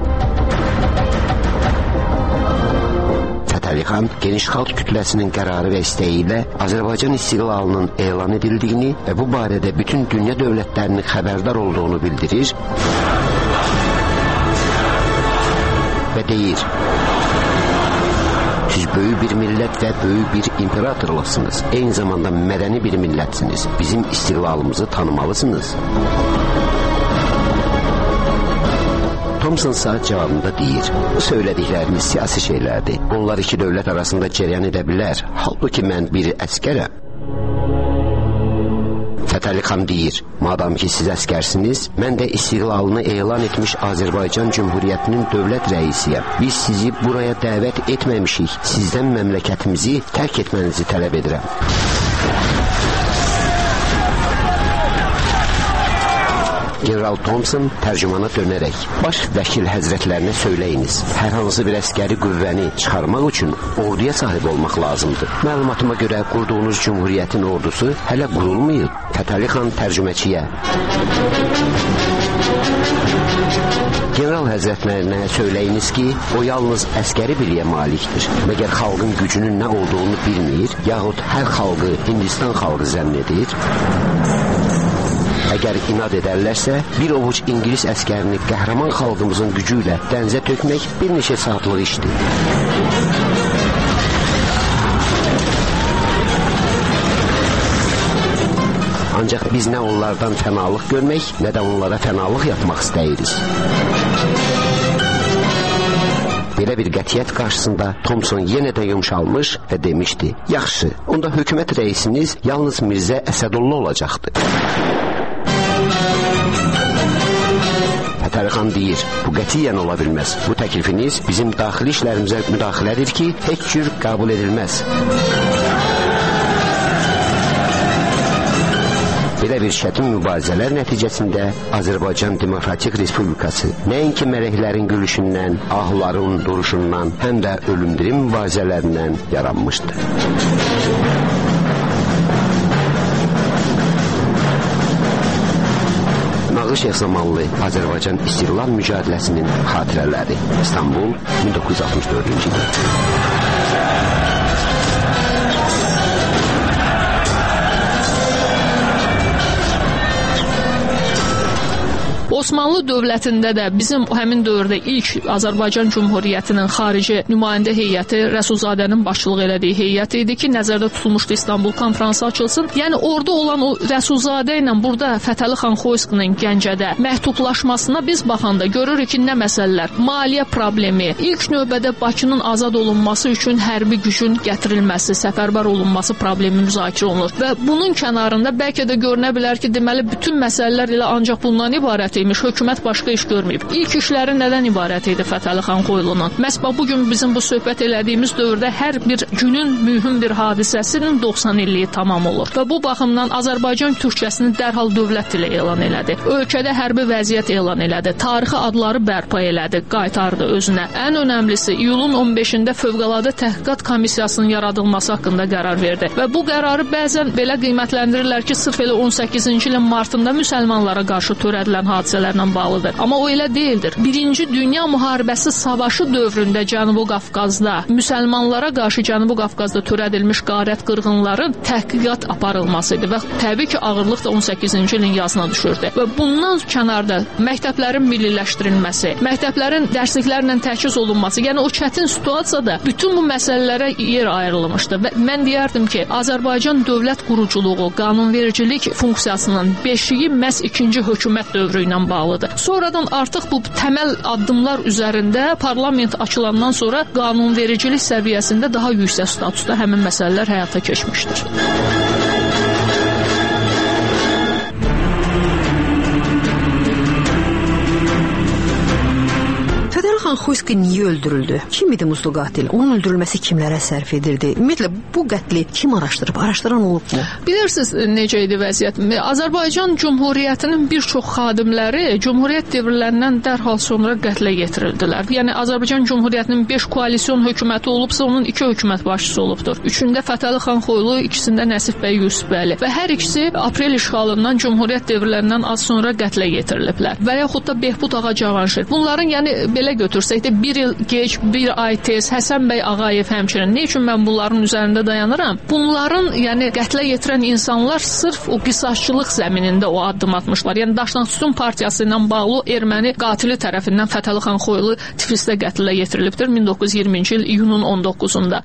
Fətəli xan geniş xalq kütləsinin qərarı və istəyi ilə Azərbaycan istiqlalının elan edildiyini və bu barədə bütün dünya dövlətlərinin xəbərdar olduğunu bildirir və deyir: siz böyük bir millət və böyük bir imperatorluqsınız. Eyni zamanda mədəni bir millətsiniz. Bizim istiqlalımızı tanımalısınız. Thomson saat cavabında deyir: bu söylədikləriniz siyasi şeylərdir. Onlar iki dövlət arasında cəryan edə bilər. Halbuki mən bir əskərəm. Fətəli xan deyir: madam ki siz əskərsiniz, mən də istiqlalını elan etmiş Azərbaycan Cümhuriyyətinin dövlət rəisiyəm. Biz sizi buraya dəvət etməmişik. Sizdən məmləkətimizi tərk etmənizi tələb edirəm. General Thomson tərcümana dönərək: baş vəkil həzrətlərinə söyləyiniz, hər hansı bir əskəri qüvvəni çıxarmaq üçün orduya sahib olmaq lazımdır. Məlumatıma görə qurduğunuz Cümhuriyyətin ordusu hələ qurulmayıb. Fətəli xan tərcüməçiyə: general həzrətlərinə söyləyiniz ki, o yalnız əskəri biliyə malikdir. Məgər xalqın gücünün nə olduğunu bilmir, yaxud hər xalqı Hindistan xalqı zənn edir? Əgər inad edərlərsə, bir ovuc İngilis əskərini qəhrəman xalqımızın gücü ilə dənizə tökmək bir neçə saatlıq işdir. Ancaq biz nə onlardan fənalıq görmək, nə də onlara fənalıq yapmaq istəyirik. Belə bir qətiyyət qarşısında Thomson yenə də yumşalmış və demişdi: yaxşı, onda hökumət rəisiniz yalnız Mirzə Əsədulla olacaqdır. Fətəli xan deyir: bu qətiyyən ola bilməz. Bu təklifiniz bizim daxili işlərimizə müdaxilədir ki, heç cür qəbul edilməz. Belə bir çətin mübarizələr nəticəsində Azərbaycan Demokratik Respublikası nəinki mələklərin gülüşündən, ahların duruşundan, həm də ölümdirim mübarizələrindən yaranmışdı. Nağı Şeyx Zamanlı Azərbaycan İstiqlal Mücadiləsinin Xatirələri, İstanbul, 1964-cü il. Osmanlı dövlətində də bizim həmin dövrdə ilk Azərbaycan Cümhuriyyətinin xarici nümayəndə heyəti Rəsulzadənin başçılıq elədiyi heyət idi ki, nəzərdə tutulmuşdu İstanbul konfransı açılsın. Yəni orada olan o Rəsulzadə ilə burada Fətəli Xanxoyskinin Gəncədə məhdudlaşmasına biz baxanda görürük ki, nə məsələlər? Maliyyə problemi, ilk növbədə Bakının azad olunması üçün hərbi gücün gətirilməsi, səfərbər olunması problemi müzakirə olunur. Və bunun kənarında bəlkə də görünə bilər ki, deməli bütün məsələlər elə ancaq bundan ibarət imiş. Hökumət başqa iş görməyib. İlk işləri nədən ibarət idi Fətəli Xanxoylunun? Məhz bugün bizim bu söhbət elədiyimiz dövrdə hər bir günün mühüm bir hadisəsinin 90 illiyi tamam olur. Və bu baxımdan Azərbaycan türkçəsini dərhal dövlət dili elan elədi. Ölkədə hərbi vəziyyət elan elədi. Tarixi adları bərpa elədi, qaytardı özünə. Ən önəmlisi iyulun 15-də Fövqəladə Təhqiqat Komissiyasının yaradılması haqqında qərar verdi. Və bu qərarı bəzən belə qiymətləndirirlər ki, sırf elə 18-ci ilin martında müsəlmanlara qarşı törədilən hadisələrlə ilə bağlıdır. Amma o elə deyildir. Birinci Dünya Müharibəsi savaşı dövründə Cənubi Qafqazda müsəlmanlara qarşı Cənubi Qafqazda törədilmiş qarət qırğınların təhqiqat aparılması idi və təbii ki, ağırlıq da 18-ci ilin yazına düşürdü. Və bundan kənarda məktəblərin milliləşdirilməsi, məktəblərin dərsliklərlə təchiz olunması, yəni o çətin situasiyada bütün bu məsələlərə yer ayrılmışdı və mən deyərdim ki, Azərbaycan dövlət quruculuğu, qanunvericilik funksiyasının beşiyi məhz ikinci hökumət dövrü ilə bağlıdır. Sonradan artıq bu təməl addımlar üzərində parlament açılandan sonra qanunvericilik səviyyəsində daha yüksək statusda həmin məsələlər həyata keçmişdir. Xoyski niyə öldürüldü? Kim idi muzdlu qatil? Onun öldürülməsi kimlərə sərf edildi? Ümumiyyətlə, bu qətli kim araşdırıb? Araşdıran olubmu? Bilirsiniz, necə idi vəziyyət? Azərbaycan Cumhuriyyətinin bir çox xadimləri Cumhuriyyət devirlərindən dərhal sonra qətlə yetirildilər. Yəni, Azərbaycan Cumhuriyyətinin 5 koalisyon hökuməti olubsa, onun 2 hökumət başçısı olubdur. Üçündə Fətəli xan Xoylu, ikisində Nəsif bəy Yusufbəli. Və hər ikisi aprel işğalından Cumhuriyyət devirlərindən az sonra qətlə yetiriliblər. Və yaxud da Behbud ağa Cavanşir. Bunların, yəni, belə götürsək də bir il geç, bir ay tez Həsən bəy Ağayev həmçinin. Ne üçün mən bunların üzərində dayanıram? Bunların, yəni, qətlə yetirən insanlar sırf o qisasçılıq zəminində o addım atmışlar. Yəni, Daşnaqsütun partiyası ilə bağlı erməni qatili tərəfindən Fətəli xan Xoylu Tiflisdə qətlə yetirilibdir 1920-ci il iyunun 19-unda.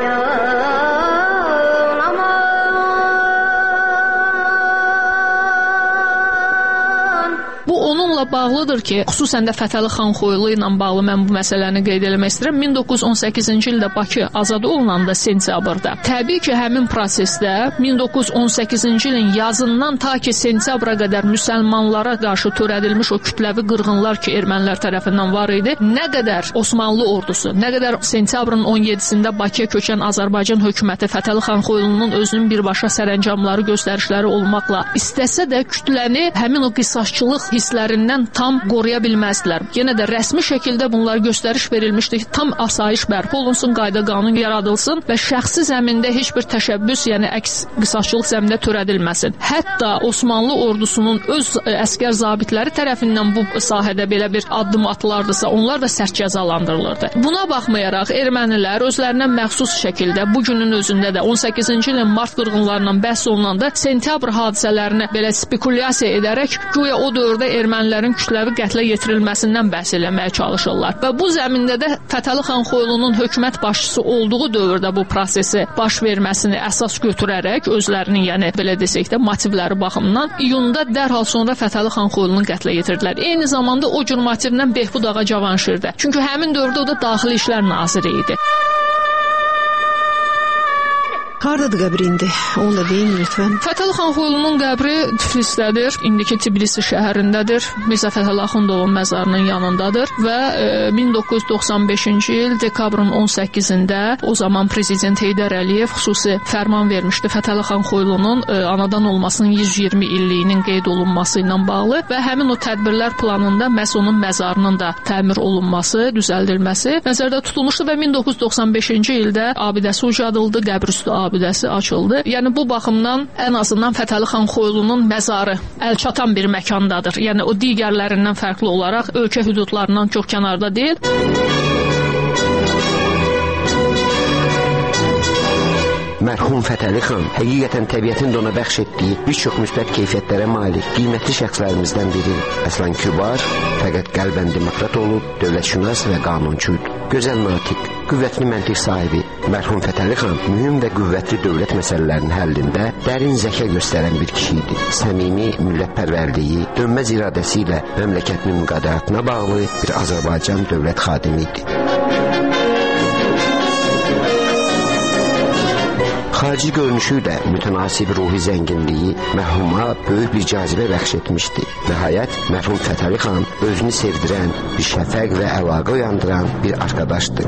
Bu onunla bağlıdır ki, xüsusən də Fətəli xan Xoylu ilə bağlı mən bu məsələni qeyd etmək istəyirəm. 1918-ci ildə Bakı azad olunanda sentyabrda, təbii ki, həmin prosesdə 1918-ci ilin yazından ta ki sentyabra qədər müsəlmanlara qarşı törədilmiş o kütləvi qırğınlar ki, ermənilər tərəfindən var idi, nə qədər Osmanlı ordusu, nə qədər sentyabrın 17-sində Bakıya köçən Azərbaycan hökuməti Fətəli xan Xoylunun özünün birbaşa sərəncamları, göstərişləri olmaqla istəsə də kütləni həmin o qisasçılıq hisslərindən tam qoruya bilməzdilər. Yenə də rəsmi şəkildə bunlar göstəriş verilmişdi ki, tam asayiş bərpa olunsun, qayda qanun yaradılsın və şəxsi zəmində heç bir təşəbbüs, yəni əks qisasçılıq zəmində törədilməsin. Hətta Osmanlı ordusunun öz əskər zabitləri tərəfindən bu sahədə belə bir addım atılardısa, onlar da sərt cəzalandırılırdı. Buna baxmayaraq ermənilər özlərinə məxsus şəkildə bu günün özündə də 18-ci ilin mart qırğınlarından bəhs olunanda sentyabr hadisələrini belə spekulyasiya edərək güya o dövrdə ermənilərin kütləvi qətlə yetirilməsindən bəhs eləməyə çalışırlar. Və bu zəmində də Fətəli xan Xoylunun hökumət başçısı olduğu dövrdə bu prosesi baş verməsini əsas götürərək özlərinin, yəni belə desək də motivləri baxımından iyunda dərhal sonra Fətəli xan Xoylunun qətlə yetirdilər. Eyni zamanda o cür motivlə Behbud ağa Cavanşirdə. Çünki həmin dövrdə o da Daxili İşlər naziri idi. Hardadır qəbri indi? Onu da deyin lütfən. Fətəli xan Xoylunun qəbri Tiflisdədir. İndiki Tbilisi şəhərindədir. Mirzə Fətəli Axundovun məzarının yanındadır və 1995-ci il dekabrın 18-də o zaman prezident Heydər Əliyev xüsusi fərman vermişdi Fətəli xan Xoylunun anadan olmasının 120 illiyinin qeyd olunması ilə bağlı və həmin o tədbirlər planında məhz onun məzarının da təmir olunması, düzəldilməsi nəzərdə tutulmuşdu və 1995-ci ildə abidəsi ucadıldı, qəbrüstü abidəsi açıldı. Yəni bu baxımdan ən azından Fətəli xan Xoylunun məzarı əlçatan bir məkandadır. Yəni o digərlərindən fərqli olaraq ölkə hüdudlarından çox kənarda deyil. Mərhum Fətəli xan həqiqətən təbiətin də ona bəxş etdiyi bir çox müsbət keyfiyyətlərə malik qiymətli şəxslərimizdən biri. Əslan kübar, fəqət qəlbən demokrat olub, dövlətşünas və qanunçuydu. Gözəl natiq, qüvvətli məntiq sahibi mərhum Fətəli xan mühüm və qüvvətli dövlət məsələlərinin həllində dərin zəka göstərən bir kişi idi. Səmimi millətpərvərliyi, dönməz iradəsi ilə məmləkətinin müqadəratına bağlı bir Azərbaycan dövlət xadimi idi. Xarici görünüşü ilə mütənasib ruhi zənginliyi mərhuma böyük bir cazibə bəxş etmişdi. Nəhayət, mərhum Fətəli xan özünü sevdirən, bir şəfəq və əlaqə uyandıran bir arkadaşdı.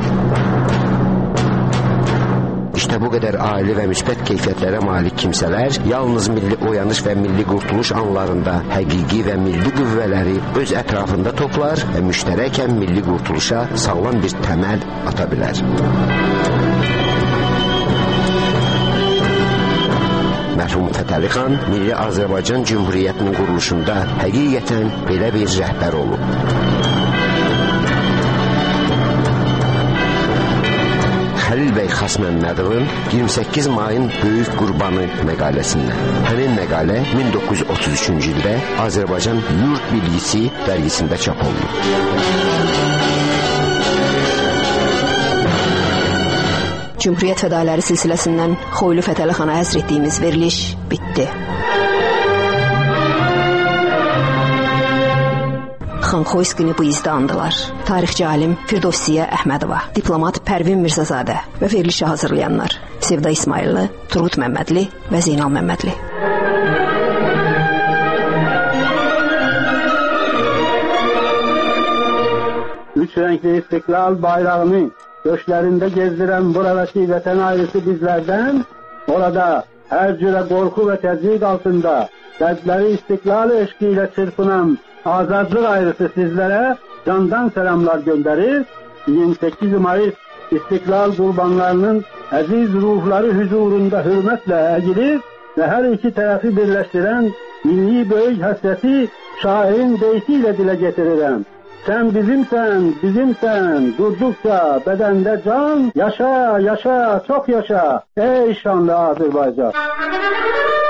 İşte bu qədər aili və müsbət keyfiyyətlərə malik kimsələr yalnız milli oyanış və milli qurtuluş anlarında həqiqi və milli qüvvələri öz ətrafında toplar və müştərəkən milli qurtuluşa sağlam bir təməl ata bilər. Mərhum Fətəli Fətəli xan Milli Azərbaycan Cümhuriyyətinin quruluşunda həqiqətən belə bir rəhbər olub. Xəlil bəy Xasməmmədovun 28 mayın Böyük Qurbanı məqaləsindən. Həmin məqalə 1933-cü ildə Azərbaycan Yurt Bilgisi dərgisində çap olunub. Cümhuriyyət fədaləri silsiləsindən Xoylu Fətəli xana həsr etdiyimiz veriliş bitdi. Xan Xoyskini bu izdə andılar. Tarixçi alim Firdovsiyə Əhmədova, diplomat Pərvin Mirzazadə və verilişi hazırlayanlar Sevda İsmayıllı, Turgut Məmmədli və Zeynal Məmmədli. Üç renkli istiklal bayrağını göçlerinde gezdiren buradaki vatan ailesi bizlerden, orada her cüre korku ve tezgid altında kalpleri istiklal eşkiyle çırpınan azadlık ailesi sizlere candan selamlar gönderir. 28 Mayıs istiklal kurbanlarının aziz ruhları huzurunda hürmetle eğilir ve her iki tarafı birleştiren milli büyük hasreti şairin deyişiyle dile getiririm. Sen bizimsen, bizimsen, durdukça bedende can, yaşa, yaşa, çok yaşa, ey şanlı Azerbaycan.